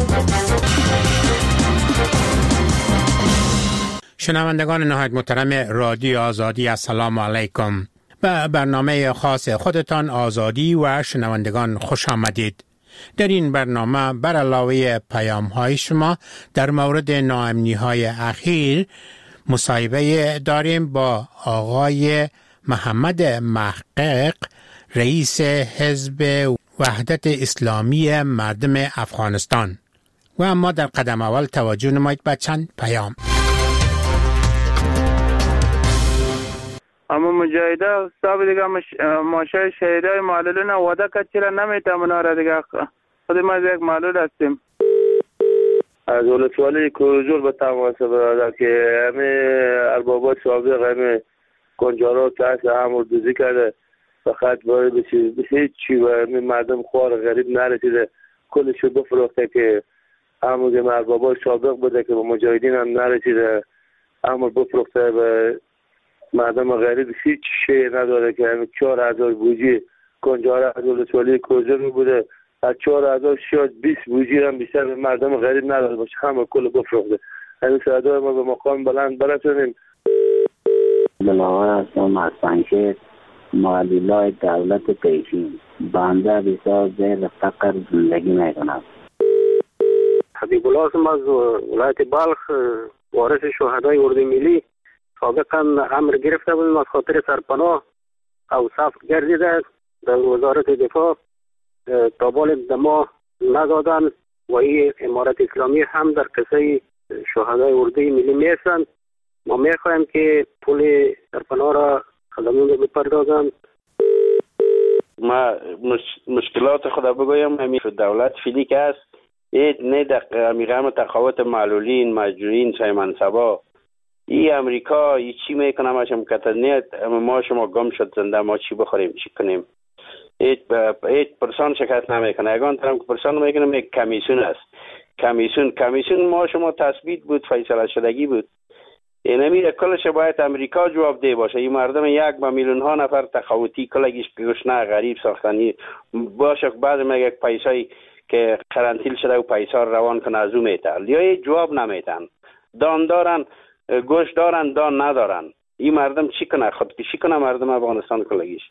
شنوندگان نهایت محترم رادیو آزادی، السلام علیکم. به برنامه خاص خودتان آزادی و شنوندگان خوش آمدید. در این برنامه بر علاوه پیام‌های شما در مورد ناامنی‌های اخیر مصاحبه داریم با آقای محمد محقق، رئیس حزب وحدت اسلامی مردم افغانستان. و اما در قدم اول توجه نمایید به چند پیام. اما مجاهده صاحب دیگه ماشه شهیدای معلولین وعده کرد چرا نمیتونه مناره دیگه خود ما یک معلول هستیم. از ولسوالی کوزور به تماس برادر که همه اربابات سابق همه کنجارات تحت همور دوزی کرده، فقط باید به چی و همه مردم خوار غریب نرسیده، کلشو بفروخته که همون اربابات سابق بوده که به مجاهدین هم نرسیده، همون بفروخته به مردم غریب هیچ شی نداره که همه 4000 بوجی کنجاره از ولسوالی کوزور بوده، از 4000 شاید 20 بوجی هم بیشتر به مردم غریب نداره باشه، همه کل بفروخته. همین صدای ما به مقام بلند برسونیم. بلاور هستم از پنجشیر، معلولای دولت پیشین. بنده بسیار زیر فقر زندگی میکنم. حبیب الله هستم از ولایت بلخ، وارث شهدای اردوی ملی. سابقا امر گرفته بودیم از خاطر سرپناه او صف گردیده در وزارت دفاع، تا بالب ما ندادن و این امارت اسلامی هم در قصه شهدای اردوی ملی میستند. ما میخوایم که پول سرپناه را خدمون رو بپردازند. ما مشکلات خدا بگویم، همین دولت فیلی که است نه در میگم تقاوت معلولین مجروحین سای منصبا ای امریکا ای چی میکنه ماشم کتنیت، اما ما شما گم شد زنده، ما چی بخوریم چی کنیم؟ هیچ پرسان شکایت نمیکنه. یگان طرف که پرسان میکنه یک کمیسیون است. کمیسیون ما شما تثبیت بود، فیصله شدگی بود. اینمی کلش باید امریکا جواب ده باشه. این مردم 1 میلیون ها نفر تخوتی کلگیش گشنه غریب ساختنی باشه. بعد میگه پیسایی که قرنطینه شده و پیسا روان کنه از او میتن یا جواب نمیتن. دان دارن، گوش دارن، دان ندارن. این مردم چی کنه؟ خودکشی کنه مردم افغانستان کلگیش.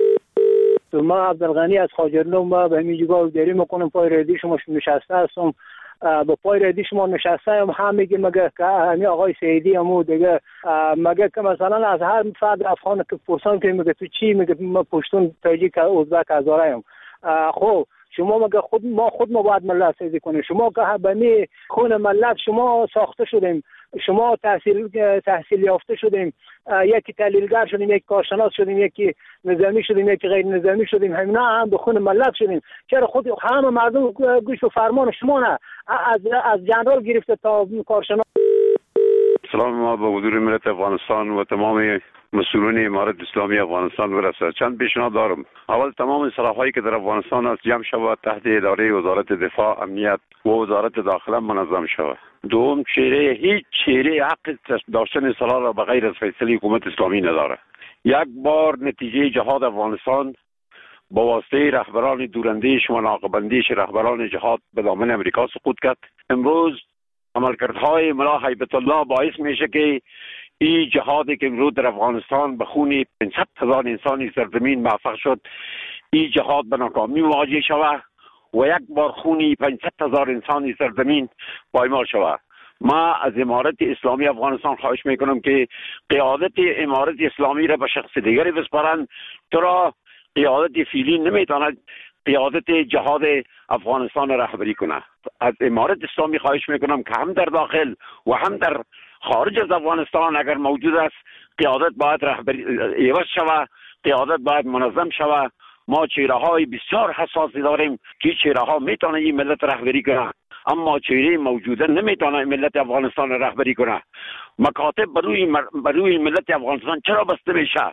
ما عبدالغنی از خاجرلو، ما به همین جگاه داری میکنم پای ردی شما نشسته هستم. با پای ردی شما نشسته هم میگه مگه که همین آقای سیدی همو دیگه مگه که مثلا از هر فرد افغان که پرسان که میگه تو چی؟ میگه ما پشتون تاجیک ازبک هزاره هم. خب شما مگه خود ما باید ملت سازی کنیم. شما که به می خون ملت شما ساخته شدیم، شما تحصیل یافته شدیم، یکی تحلیلگر شدیم، یکی کارشناس شدیم، یکی نظامی شدیم، یکی غیر نظامی شدیم، همینا هم به خون ملت شدیم. چرا خود همه مردم گوش به فرمان شما نه؟ از جنرال گرفته تا کارشناس. سلام ما به حضور ملت افغانستان و تمام مسئولین امارت اسلامی افغانستان برسه. چند پیشنهاد دارم. اول تمام سلاح‌هایی که در افغانستان است جمع شود تحت اداره وزارت دفاع، امنیت و وزارت داخله منظم شود. دوم، هیچ چهره حق داشتن سلاح را به غیر از فیصله حکومت اسلامی نداره. یک بار نتیجه جهاد افغانستان با واسطه رهبران دوراندیش و ناقه‌بندیش رهبران جهاد به دامن امریکا سقوط کرد. امروز عملکردهای ملا هیبت الله باعث میشه که این جهادی که امروز در افغانستان به خون 500,000 انسانی سرزمین موفق شد، این جهاد به ناکامی مواجه شود و یک بار خونی 500,000 انسانی سرزمین پایمال شود. ما از امارت اسلامی افغانستان خواهش میکنم که قیادت امارت اسلامی را به شخص دیگری بسپارند. چرا قیادت فعلی نمیتواند قیادت جهاد افغانستان را رهبری کنه. از امارت اسلامی خواهش میکنم که هم در داخل و هم در خارج از افغانستان اگر موجود است قیادت باید رهبری عوض شود، قیادت باید منظم شود. ما چهره های بسیار حساسی داریم که چهره ها میتونه این ملت رهبری کنه، اما چهره موجوده نمیتونه ملت افغانستان رهبری کنه. مکاتب بروی ملت افغانستان چرا بسته میشه؟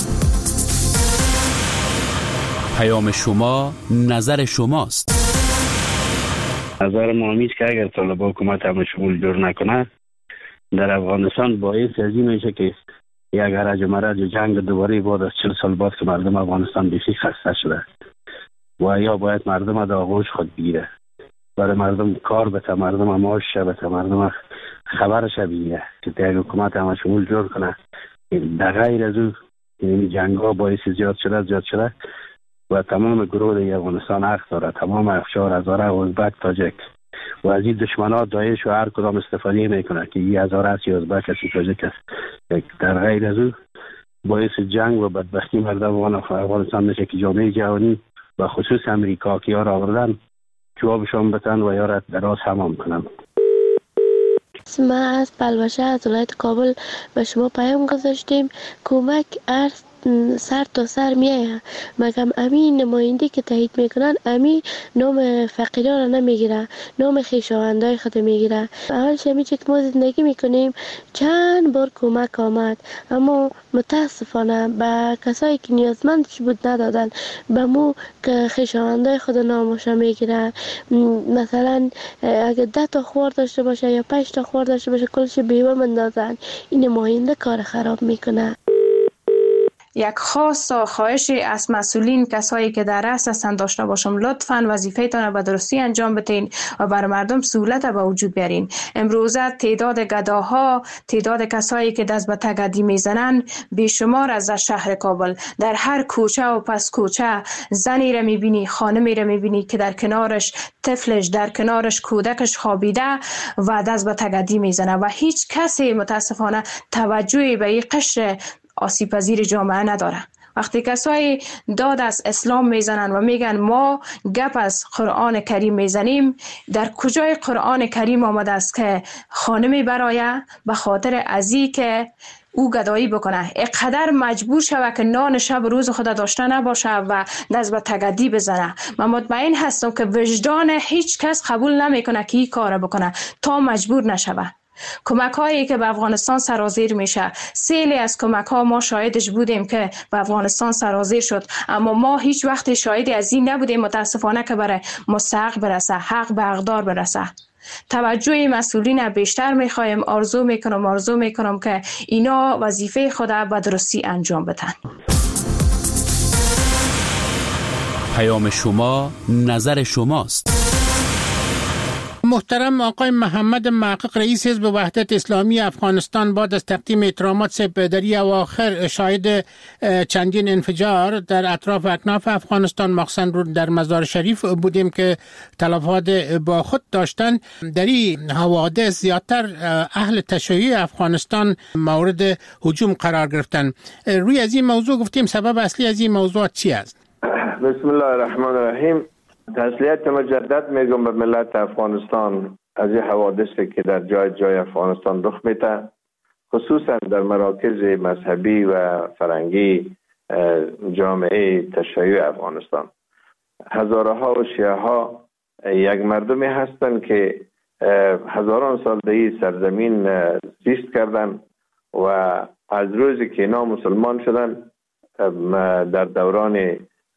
پیام شما نظر شماست. نظر ما میست که اگر طالبان حکومت همه شمول جور نکنه در افغانستان باعث از این میشه که یک هرج و مرج جنگ دوباره بعد از 40 سال بعد که مردم افغانستان بسیار خسته شده و یا باید مردم در آغوش خود بگیره، برای مردم کار بته، مردم معاش بته، مردم خبرش بگیره که در حکومت همه شمول جور کنه. در غیر از او این جنگ ها باعث زیاد شده و تمام گروه افغانستان حق داره، تمام افشار هزاره ازبک تاجک و از این دشمنات داعش و هر کدام استفاده میکنه که این هزاره است یا ازبک است یا تاجک است. در غیر از او باعث جنگ و بدبختی مردم افغانستان میشه که جامعه جهانی و خصوص امریکا که ها را آوردن جوابشان بتن و یا را دراز حمام کنن. ما از بلوشه از ولایت کابل به شما پیام گذاشتیم. کمک ارز سر تا سر میایه، مگم امین نماینده که تایید میکنن امین نام فقیران را نمیگیره، نام خویشاوندای خود میگیره. اول شمی که ما زندگی میکنیم چند بار کمک آمد، اما متاسفانه به کسایی که نیازمندش بود ندادن. به مو که خویشاوندای خود نامش میگیره، مثلا اگه 10 تا خوار داشته باشه یا 5 تا خوار داشته باشه کلش بیوه مندازن. این نماینده کار خراب میکنه. یک خواهشی از مسئولین، کسایی که در رأس هستند داشته باشم، لطفاً وظیفه‌تان به درستی انجام بدین و بر مردم سهولت به وجود بیارین. امروزه تعداد گداها، تعداد کسایی که دست به تگدی میزنن بیشمار از شهر کابل. در هر کوچه و پس کوچه زنی را میبینی، خانمی را میبینی که در کنارش طفلش، در کنارش کودکش خوابیده و دست به تگدی میزنه و هیچ کسی متاسفانه توجهی به این قشر آسیب پذیر جامعه نداره. وقتی کسایی داد از اسلام میزنن و میگن ما گپ از قرآن کریم میزنیم، در کجای قرآن کریم آمده است که خانمی برای به خاطر ازی که او گدایی بکنه اقدر مجبور شود که نان شب روز خود داشته نباشه و دست به تگدی بزنه؟ من مطمئن هستم که وجدان هیچ کس قبول نمیکنه که این کار بکنه تا مجبور نشود. کمک هایی که به افغانستان سرازیر میشه، سیلی از کمک ها ما شاهدش بودیم که به افغانستان سرازیر شد، اما ما هیچ وقت شاهدی از این نبودیم متاسفانه که برای مستحق برسه، حق به حقدار برسه. توجه مسئولین بیشتر میخوایم. آرزو میکنم که اینا وظیفه خود به درستی انجام بدن. پیام شما، نظر شماست. محترم آقای محمد محقق، رئیس حزب وحدت اسلامی افغانستان، بعد از تقدیم احترامات در اواخر شاهد چندین انفجار در اطراف اکناف افغانستان، مخصوصا در مزار شریف بودیم که تلفات با خود داشتن. در این حوادث زیادتر اهل تشیع افغانستان مورد هجوم قرار گرفتن. روی از این موضوع گفتیم، سبب اصلی از این موضوع چی است؟ بسم الله الرحمن الرحیم. تسلیت مجدد میگم به ملت افغانستان از این حوادثی که در جای افغانستان رخ میده، خصوصا در مراکز مذهبی و فرهنگی جامعه تشیع افغانستان. هزارها و شیعه ها یک مردمی هستند که هزاران سال در این سرزمین زیست کردن و از روزی که اینا مسلمان شدن در دوران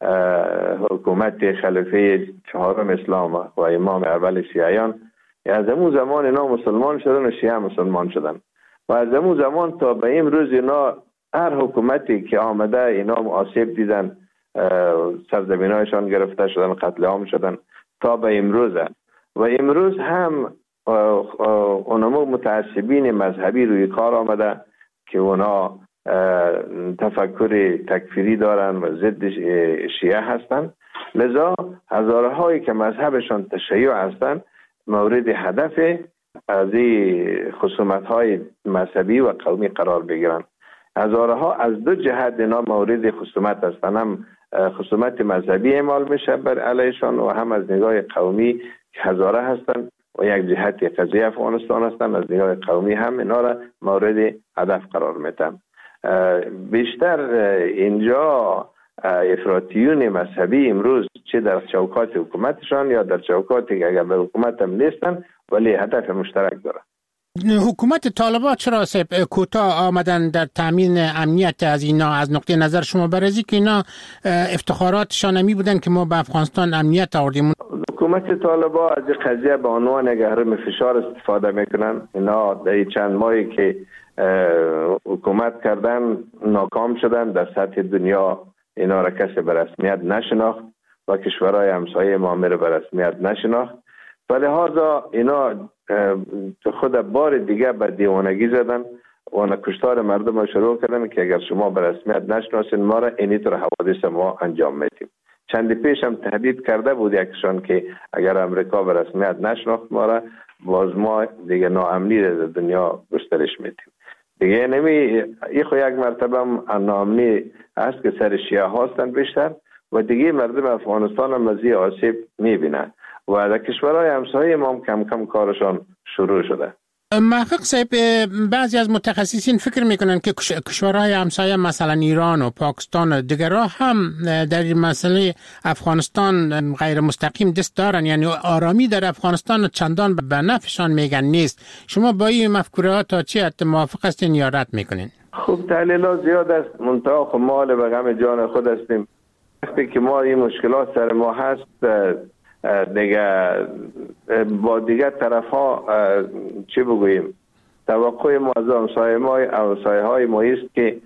حکومت خلیفه چهارم اسلام و امام اول شیعیان، از اون زمان اینا مسلمان شدن و شیعه مسلمان شدن و از اون زمان تا به امروز اینا هر حکومتی که آمده اینا آسیب دیدن، سرزمینایشان گرفته شدن، قتل عام شدن تا به امروزه. و امروز هم اونمو متعصبین مذهبی روی کار آمده که اونا تفکر تکفیری دارن و ضد شیعه هستن، لذا هزارهایی که مذهبشان تشیع هستن مورد هدف از این خصومت‌های مذهبی و قومی قرار بگیرن. هزارها از دو جهت اینا مورد خصومت هستن، هم خصومت مذهبی اعمال میشه بر علیشان و هم از نگاه قومی که هزاره هستن و یک جهت قضیه افغانستان هستن، از نگاه قومی هم اینا را مورد هدف قرار میدن. بیشتر اینجا افراطیون مذهبی امروز چه در چوکات حکومتشان یا در چوکاتی که اگر به حکومت هم نیستن ولی هدف مشترک دارن. حکومت طالبان چرا کوتاه آمدن در تامین امنیت از اینا؟ از نقطه نظر شما برازی که اینا افتخاراتشان همی بودن که ما به افغانستان امنیت آوردیم. حکومت طالبان از قضیه به عنوان گهرم فشار استفاده میکنن. اینا در چند ماهی که حکومت کردن ناکام شدن، در سطح دنیا اینا را کسی به رسمیت نشناخت و کشورهای همسایه ما را به رسمیت نشناخت و لحاظا اینا خود بار دیگه به دیوانگی زدن و کشتار مردم را شروع کردن که اگر شما به رسمیت نشناسین ما را اینی طور حوادث ما انجام میدیم. چند پیش هم تهدید کرده بود یکشان که اگر امریکا به رسمیت نشناخت ما را، باز ما دیگه ناامنی در دنیا گسترش میدیم. دیگه این خو یک مرتبه هم ناامنی است که سر شیعه هستند بیشتر و دیگه مردم افغانستان هم از این آسیب میبینن و در کشورهای همسایه ما هم کم کم کارشان شروع شده. محقق صاحب، بعضی از متخصصین فکر میکنن که کشورهای همسایه مثلا ایران و پاکستان و دیگرها هم در این مسئله افغانستان غیر مستقیم دست دارن، یعنی آرامی در افغانستان چندان به نفعشان میگن نیست. شما با این مفکورات تا چی موافق هستین یا رد میکنین؟ خب تحلیلات زیاد است، منتها خب ما به غم جان خود هستیم. وقتی که ما این مشکلات سر ما هست دیگه با دیگه طرف ها چی بگوییم، توقع ما از همسایه های ما است که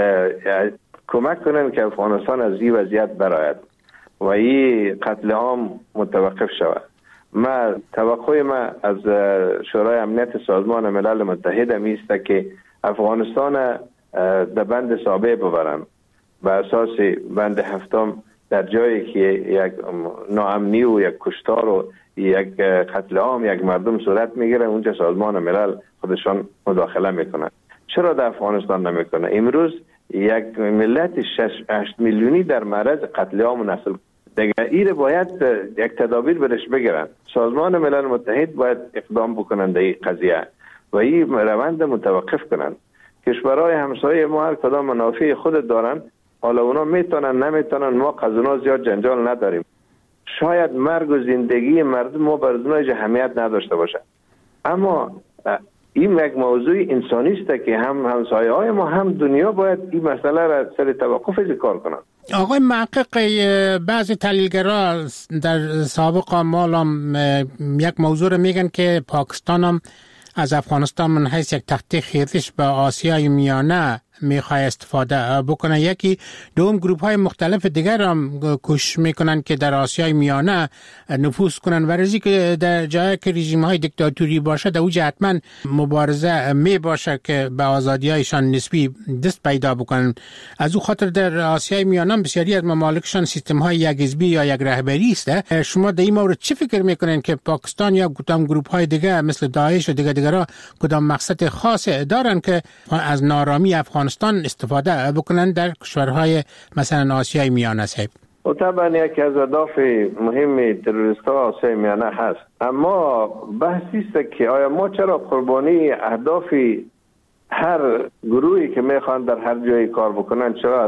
کمک کنن که افغانستان از این وضعیت برآید و این قتل عام متوقف شود. توقع ما از شورای امنیت سازمان ملل متحد است که افغانستان در بند سابع ببرن به اساس بند هفتم، در جایی که یک ناامنی و یک کشتار و یک قتل عام یک مردم صورت میگیره، اونجا سازمان ملل خودشان مداخله میکنن. چرا در افغانستان نمیکنه؟ امروز یک ملت 6-8 میلیونی در معرض قتل عام و نسل دیگه ایره باید یک تدابیر برش بگیرن. سازمان ملل متحد باید اقدام بکنن در این قضیه و این روند متوقف کنن. کشورهای همسایه ما هر کدام منافع خود دارن، حالا اونا میتونن نمیتونن، ما از اونا زیاد جنجال نداریم. شاید مرگ و زندگی مردم ما بر اونا اهمیت نداشته باشه، اما این یک موضوع انسانی است که هم همسایه های ما هم دنیا باید این مسئله را سر توقف کار کنند. آقای محقق، بعضی تحلیلگرا در سابق مالم یک موضوع رو میگن که پاکستان هم از افغانستان من حیث یک تخته خیزش به آسیای میانه میخواه استفاده بکنه. یکی دوم گروپ های مختلف دیگر هم کوشش میکنن که در آسیای میانه نفوذ کنن و رزی که در جایی که رژیم های دیکتاتوری باشه در اوج حتما مبارزه می باشه که به آزادی هایشان نسبی دست پیدا بکنن. از او خاطر در آسیای میانه بسیاری از ممالکشان سیستم های یک حزبی یا یک رهبری است. شما در این مورد چه فکر میکنین که پاکستان یا کدام گروپ های دیگه مثل داعش و دیگرها کدام مقصد خاص دارن که از نارامی افغانستان استفاده بکنن در کشورهای مثلا آسیای میانه صاحب؟ و طبعا یکی از اهداف مهم تروریست ها آسیای میانه هست، اما بحثی است که آیا ما چرا قربانی اهداف هر گروهی که میخوان در هر جایی کار بکنن چرا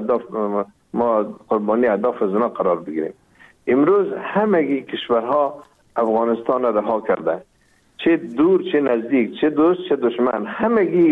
ما قربانی اهداف از اونا قرار بگیریم؟ امروز همگی کشورها افغانستان را رها کرده، چه دور چه نزدیک، چه دوست چه دشمن، همگی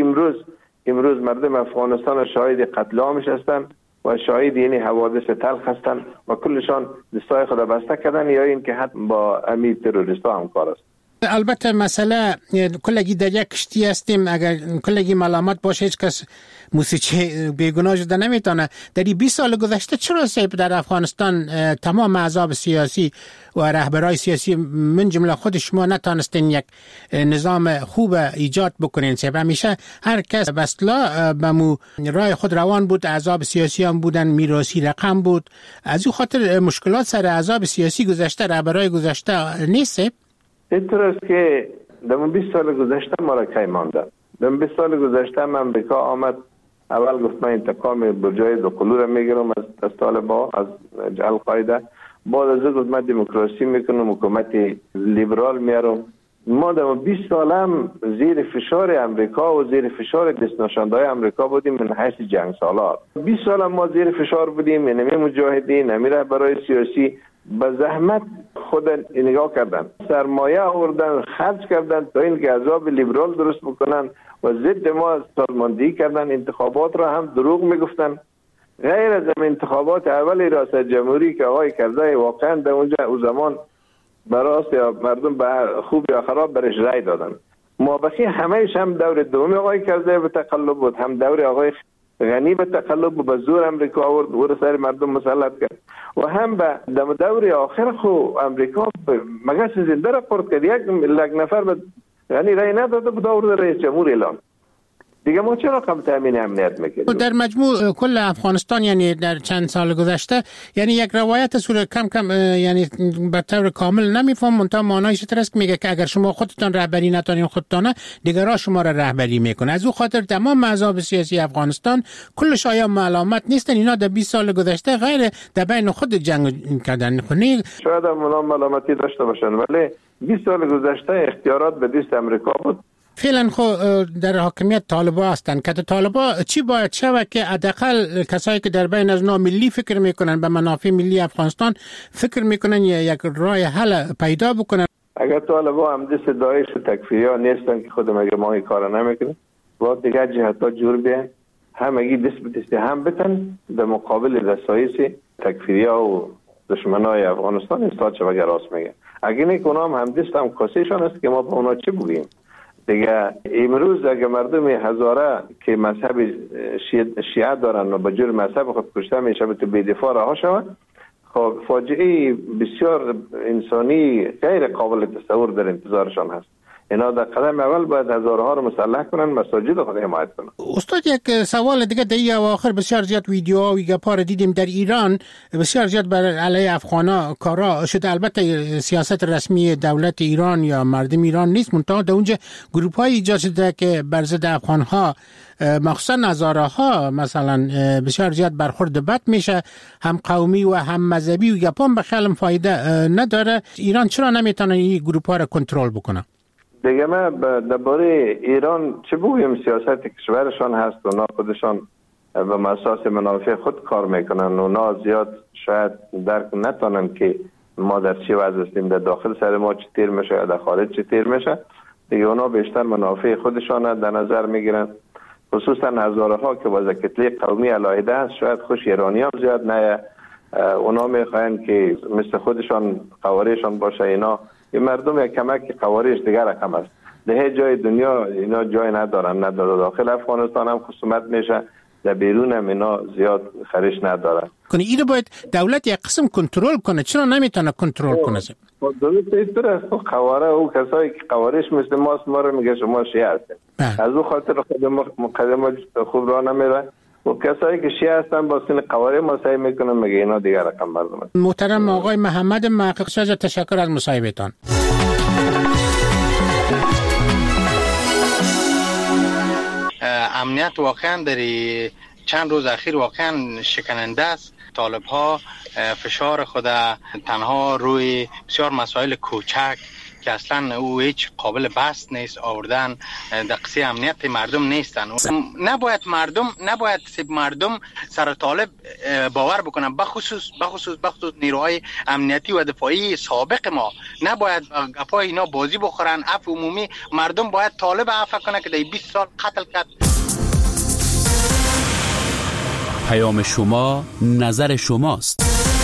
امروز مردم افغانستان شاهد قتل عامش هستند و شاهد یعنی حوادث تلخ هستند و کلشان دستای خود بسته کردن یا این که حتی با امی تروریست ها همکار است. البته مسئله کلگی در یک کشتی هستیم، اگر کلگی ملامت باشه هیچ کس موسیقی بیگناه شده نمیتونه. در 20 سال گذشته چرا صاحب در افغانستان تمام احزاب سیاسی و رهبرای سیاسی من جمله خود شما نتونستین یک نظام خوب ایجاد بکنین؟ صاحب همیشه هر کس بسلا بمو راه خود روان بود، احزاب سیاسی هم بودن، میراثی رقم بود. از او خاطر مشکلات سر احزاب سیاسی گذشته، رهبرای گذشته نیست. اینطور است که در 20 سال گذشته ما را کی مانده. در 20 سال گذشته امریکا آمد، اول گفت من انتقام برجای دوقلو را میگیرم از طالبان، از القاعده. بعد از گفت من دموکراسی میکنم، حکومت لیبرال میارم. ما در 20 سال هم زیر فشار امریکا و زیر فشار دست نشاندهای امریکا بودیم من حیث جنگ سالار. 20 سال هم ما زیر فشار بودیم، یعنی مجاهدین، نمیره برای سیاسی به زحمت خود نگاه کردن، سرمایه آوردن، خرج کردن تا اینکه احزاب لیبرال درست بکنن و ضد ما سازماندهی کردن. انتخابات را هم دروغ میگفتن. غیر از انتخابات اول ریاست جمهوری که آقای کرزی واقعا در اونجا او زمان براست یا مردم به خوب یا خراب برش رای دادن. مابقی همهش هم دور دومی آقای کرزی به تقلب بود، هم دور آقای غنی به تقلب و به زور امریکا آورد و سر مردم مسلط کرد و هم به دور آخر خو امریکا مگس زنده را پرد کرد. یک نفر به غنی رای نداده بود آورد رئیس جمهور اعلام. دیگه ما چرا کم تامین امنیت میکنیم؟ در مجموع کل افغانستان یعنی در چند سال گذشته یعنی یک روایت صورت کم یعنی به طور کامل نمیفهم، منتها معنایش این است که میگه که اگر شما خودتان رهبری نتونین خودتانه دیگرها شما را رهبری میکنه. از او خاطر تمام احزاب سیاسی افغانستان کلش آیا علامت نیستن اینا در 20 سال گذشته غیر در بین خود جنگ کردن؟ شاید هم علامتی داشته باشن ولی 20 سال گذشته اختیارات به دست امریکا بود. فعلا خو در حاکمیت طالبان هستند که طالبان چی باید شود که حداقل کسایی که در بین از نوع ملی فکر میکنن به منافع ملی افغانستان فکر میکنن یک راه حل پیدا بکنن؟ اگر طالبان هم دست داعش و تکفیریا نیستن که خود مگه ما این کارا نمیکنیم با دیگر جهت‌ها جور بیان همگی دست به دست هم بتن در مقابل دستایش تکفیریا و دشمنای افغانستان استاد چه وگر راست میگه. اگر نه اونام هم دست هم کاسهشان است که ما با اونا چه بگیم دیگه. امروز اگر مردم هزاره که مذهب شیعه دارن و به جور مذهب خود کشته میشه به تو بی‌دفاع رها شود، خب فاجعه بسیار انسانی غیر قابل تصور در انتظارشان هست. اینا در قدم اول باید هزارها رو مسلح کنن، مساجد خود حمایت کنن. استاد یک سوال دیگه در اواخر بسیار زیاد ویدیوها و گپا رو دیدیم در ایران بسیار زیاد بر علیه افغانا کارا شده. البته سیاست رسمی دولت ایران یا مردم ایران نیست، منتها در اونجا گروپ های ایجاد شده که بر ضد افغانها مخصوصا نظاره ها مثلا بسیار زیاد برخورد بد میشه، هم قومی و هم مذهبی و گپا به خیلی فایده نداره. ایران چرا نمیتونه این گروپ ها رو کنترل بکنه؟ دیگه ما درباره ایران چه بگویم؟ سیاست کشورشان هست و اونا خودشان به اساس منافع خود کار میکنن. اونا زیاد شاید درک نتونن که ما در چه وضع هستیم، در داخل سر ما چه تیر میشه یا در خارج چه تیر میشه. دیگه اونا بیشتر منافع خودشان در نظر میگیرن، خصوصا هزارها که باز کتله قومی علاهده است. شاید خوش ایرانی هم زیاد نه، اونا میخواین که مثل خودشان قواریشان باشه. اینا این مردم یک کمک قواریش دیگر رقم است. ده جای دنیا اینا جای ندارن، نه در داخل افغانستان هم خصومت میشه، در بیرون هم اینا زیاد خریش ندارن. کنه اینو باید دولت یک قسم کنترل کنه، چرا نمیتونه کنترل کنه؟ دولت اینطور است، قواره او کسایی که قواریش مثل ماست ما رو میگه شما شیعه هستید، از او خاطر خود مقدمات خوب راه نمیره. و کسایی که شیعه هستن با سن قواره ما سعی میکنن میگه اینا دیگر رقم مردم است. محترم آقای محمد محقق شجاع، تشکر از مصاحبهتان. امنیت واقعا در چند روز اخیر واقعا شکننده است. طالب ها فشار خود تنها روی بسیار مسائل کوچک که اصلا او هیچ قابل بحث نیست آوردن در قصه امنیت مردم نیستن. نباید مردم سر طالب باور بکنن، بخصوص نیروهای امنیتی و دفاعی سابق ما. نباید گپای اینا بازی بخورن. عفو عمومی مردم باید طالب عفو کنه که در 20 سال قتل کرد. پیام شما نظر شماست.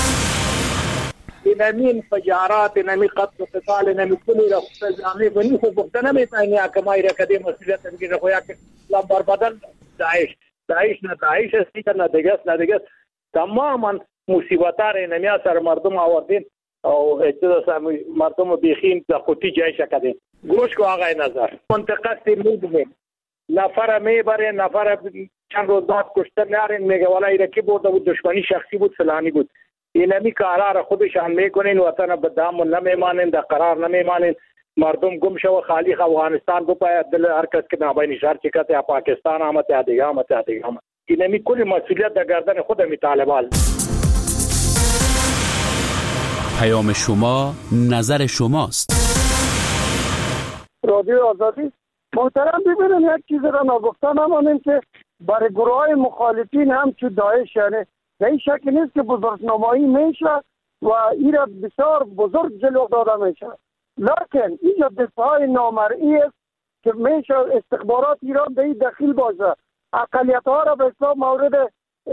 نمی انفجارات، نمی قتل و قتال، نمی کلی را خصوصی و نیخو بخته نمیتونی اکمایی را کدیم مسئولیت بگیر خویا که لامبار بدن داعش هستی که ندگست تماما مصیبتار نمی اثر مردم آوردین او اجازه مردم بیخین در خودی جایش کدیم. گوش کو آقای نظر منطقه سیمود نفر میبره، نفر چند روز بعد کشته نارین میگه والا ایرکی برده بود، دشمنی شخصی بود، فلانی بود. اینمی کارا را خودشان میکنین، وطن به دامن نمیمانین، در قرار نمیمانین. مردم گم شو خالی افغانستان بپاید دل هر کس که نابین اشار چکت یا پاکستان آمد یا دیگه آمد. اینمی کلی مسئولیت در گردن خود می طالبان. پیام شما نظر شماست. رادیو آزادی محترم، ببینیم یک چیز را نگفته نمانیم که برای گروه های مخالفین هم چه داعش، یعنی به این شکل نیست که بزرگنمایی میشه و این را بسیار بزرگ جلو داده میشه، لکن اینجا دفاع نامرئی است که میشه استخبارات ایران به این دخیل باشه، اقلیت ها را به اسلام مورد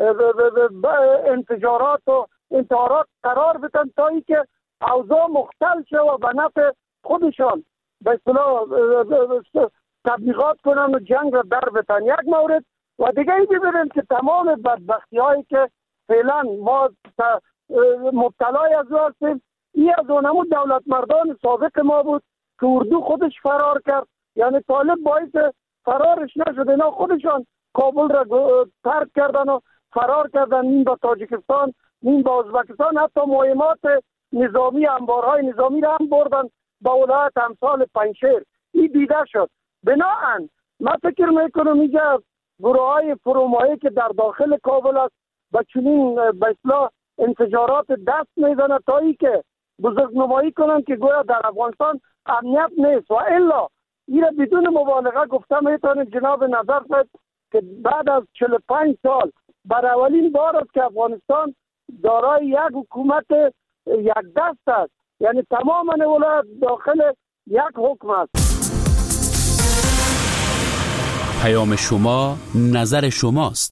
انفجارات و انتحارات قرار بدن تا ای که اوضاع مختل شه و به نفع خودشان به اصطلاح تبلیغات کنن و جنگ را در بتن. یک مورد و دیگه ای ببینیم که تمام بدبختی هایی که فعلا ما مبتلای از او هستیم، این از اونمو دولت مردان سابق ما بود که اردو خودش فرار کرد، یعنی طالب باعث فرارش نشد، اینا خودشان کابل را ترک کردن و فرار کردن، نیم به تاجیکستان نیم به ازبکستان، حتی مهمات نظامی انبارهای نظامی را هم بردن به ولایت امثال پنجشیر. این دیده شد. بناهن من فکر میکنم اینجا گروه های فرومایی که در داخل کابل است و چنین به اصطلاح انفجارات دست میزنه تا ای که بزرگنمایی کنن که گویا در افغانستان امنیت نیست. و الا این بدون مبالغه گفته میتونیم جناب نظر صاحب که بعد از 45 سال بر اولین بار است که افغانستان دارای یک حکومت یک دست است، یعنی تماما ولایت داخل یک حکم است. پیام شما نظر شماست.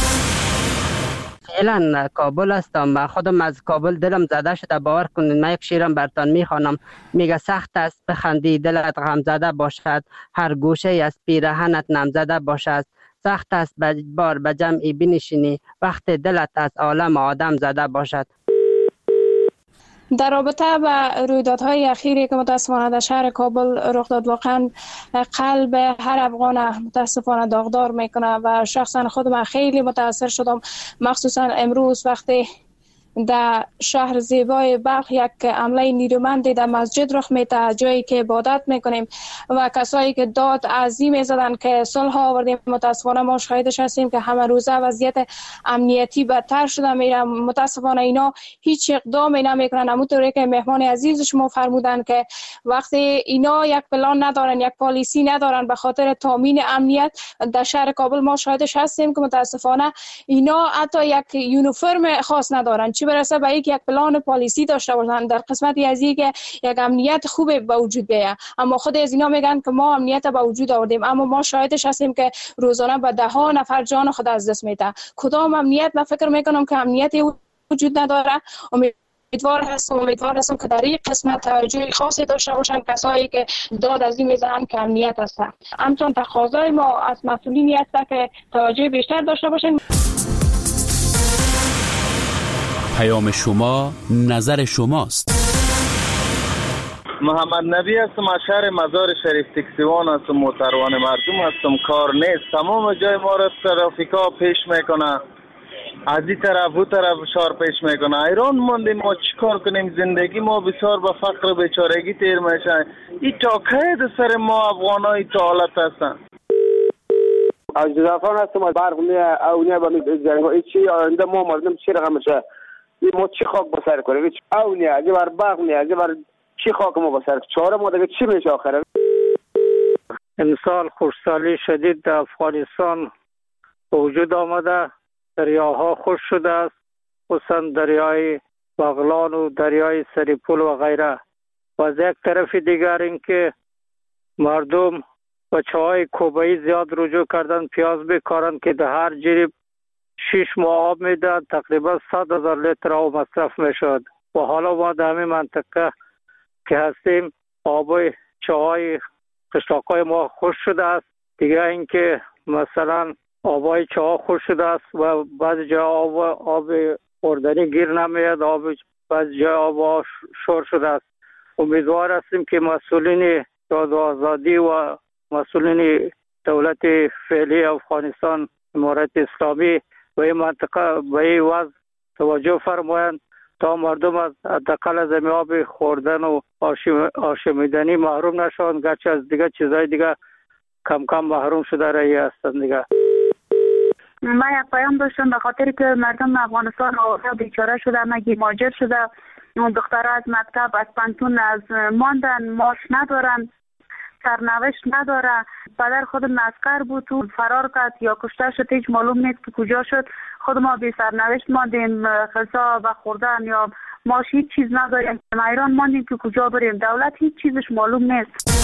فعلا کابل هستم، من خودم از کابل دلم زده شده. باور کنید من یک شیرم برتان میخوانم، میگه سخت است بخندی دلت غم زده باشد، هر گوشه از پیرهنت نم زده باشد، سخت است بار به جمعی بنشینی وقت دلت از عالم آدم زده باشد. در رابطه با رویدادهای اخیری که متاسفانه در شهر کابل رخ داد، واقعا قلب هر افغان متاسفانه داغدار میکنه و شخصا خودم خیلی متاثر شدم، مخصوصا امروز وقتی در شهر زیبای بلخ یک حمله نیرومندی در مسجد رخ میده، جایی که عبادت میکنیم و کسایی که داد عظیم زدن که صلح آوردیم. متاسفانه ما شاهدش هستیم که همه روزه وضعیت امنیتی بدتر شده میره. متاسفانه اینا هیچ اقدامی نمیکنن، همونطوری که مهمان عزیز شما فرمودن که وقتی اینا یک پلان ندارن، یک پالیسی ندارن به خاطر تامین امنیت در شهر کابل، ما شاهدش هستیم که متاسفانه اینا حتی یک یونیفرم خاص ندارن. چه چی برسه به یک پلان پالیسی داشته باشن در قسمتی از اینکه یک امنیت خوب به وجود بیاید. اما خود از اینا میگن که ما امنیت به وجود آوردیم، اما ما شاهدش هستیم که روزانه به ده ها نفر جان خود از دست میده. کدام امنیت؟ من فکر میکنم که امنیتی وجود نداره. امیدوار هستم که در این قسمت توجه خاصی داشته باشن کسایی که داد از این میزنن که امنیت هستن. همچنان تقاضای ما از مسئولینی هست که توجه بیشتر داشته باشن. پیام شما، نظر شماست. محمد نبی هستم، از شهر مزار شریف تکسیوان هستم، موتروان مردم هستم. کار نیست، تمام جای ما را ترافیکا پیش میکنه، از این طرف او طرف فشار پیش میکنه. ایران موندیم، ما چیکار کنیم؟ زندگی ما بسیار به فقر و بیچارگی تیر میشه. این تا کی سر ما افغانای تا حالت هستن؟ از جزافان هستم، از برق اونیه با جنگ چی آینده ما مردم چی رقم میشه؟ ما چی خاک بسر کنیم؟ اونیه اگه بر برق نیه، اگه بر چی خاک ما بسر چاره ما دیگه چی میشه آخره؟ امسال خشکسالی شدید در افغانستان به وجود آمده، دریاها خشک شده است، خصوصا دریای بغلان و دریای سریپول و غیره. و از یک طرف دیگر اینکه مردم بچه‌های کوبایی زیاد رجوع کردن پیاز بکارن که در هر جریب 6 ماه آب میدن، تقریبا 100,000 لیتر آب مصرف میشد. و حالا ما در همین منطقه که هستیم آب چاهای قشلاقای ما خشک شده است. دیگه اینکه مثلا آبای چاه خشک شده است و بعضی جا آب خوردنی گیر نمیاد، بعضی جا آب شور شده است. امیدوار هستیم که مسئولین داد و آزادی و مسئولین دولت فعلی افغانستان امارت اسلامی و این منطقه به این وضع توجه فرمایند تا مردم از حداقل از آب خوردن و آشامیدنی محروم نشوند، گرچه از دیگه چیزای دیگه کم کم محروم شده رایی هستند دیگه. من یک پیام داشتم به خاطر که مردم افغانستان بیچاره شده، مگی مهاجر شده، دخترها از مکتب از پانتون از ماندن، معاش ندارن، سرنوشت نداره. پدر خود مسکر بود تو فرار کرد یا کشته شد، هیچ معلوم نیست که کجا شد. خود ما بی سرنوشت ماندیم، غذا و خوردن یا معاش هیچ چیز نداریم. ایران ماندیم که کجا بریم، دولت هیچ چیزش معلوم نیست.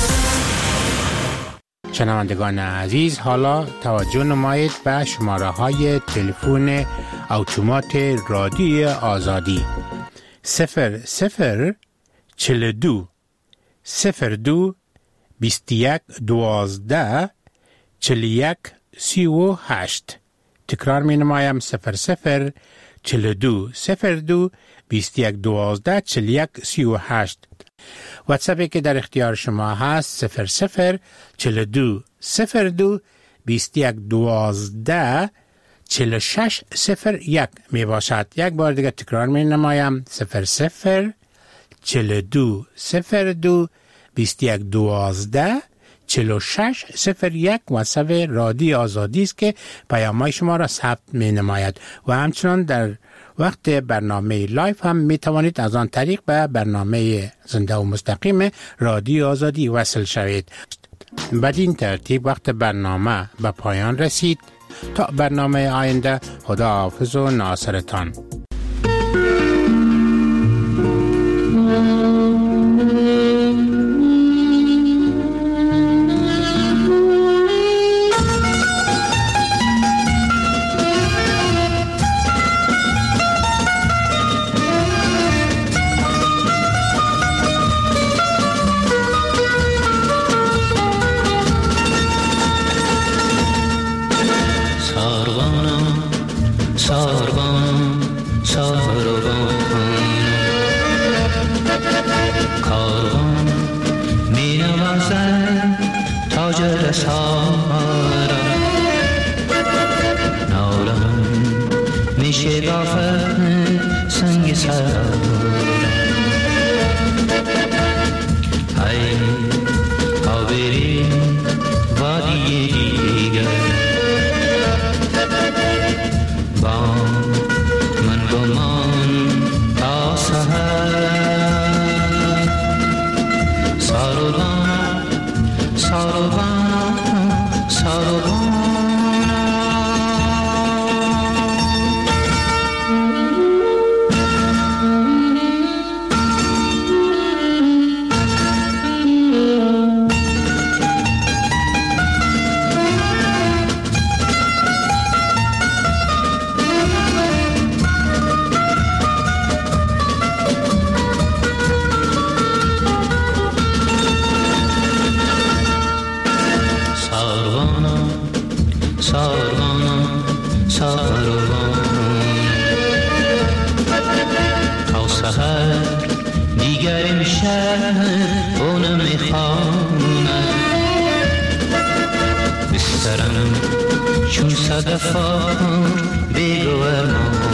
شنوندگان عزیز، حالا توجه نمایید به شماره های تلفن اتومات رادیو آزادی 00 42 02 21 12 41 38. تکرار می نمایم 00 42 02 21 12 41 38. واتساپی که در اختیار شما هست 00 42 02 21 12 46 01 می باشد. یک بار دیگه تکرار می نمایم 00 42 02 21 12 46 01. واتساپ رادیو آزادی است که پیام‌های شما را ثبت می نماید و همچنان در وقت برنامه لایف هم می توانید از آن طریق به برنامه زنده و مستقیم رادیو آزادی وصل شوید. بدین ترتیب وقت برنامه به پایان رسید. تا برنامه آینده، خدا حافظ و ناصرتان. کاروانم سفروانم تا سحر دیگر امشب اونم میخوانم بسترم چون صدفان بگو ارمان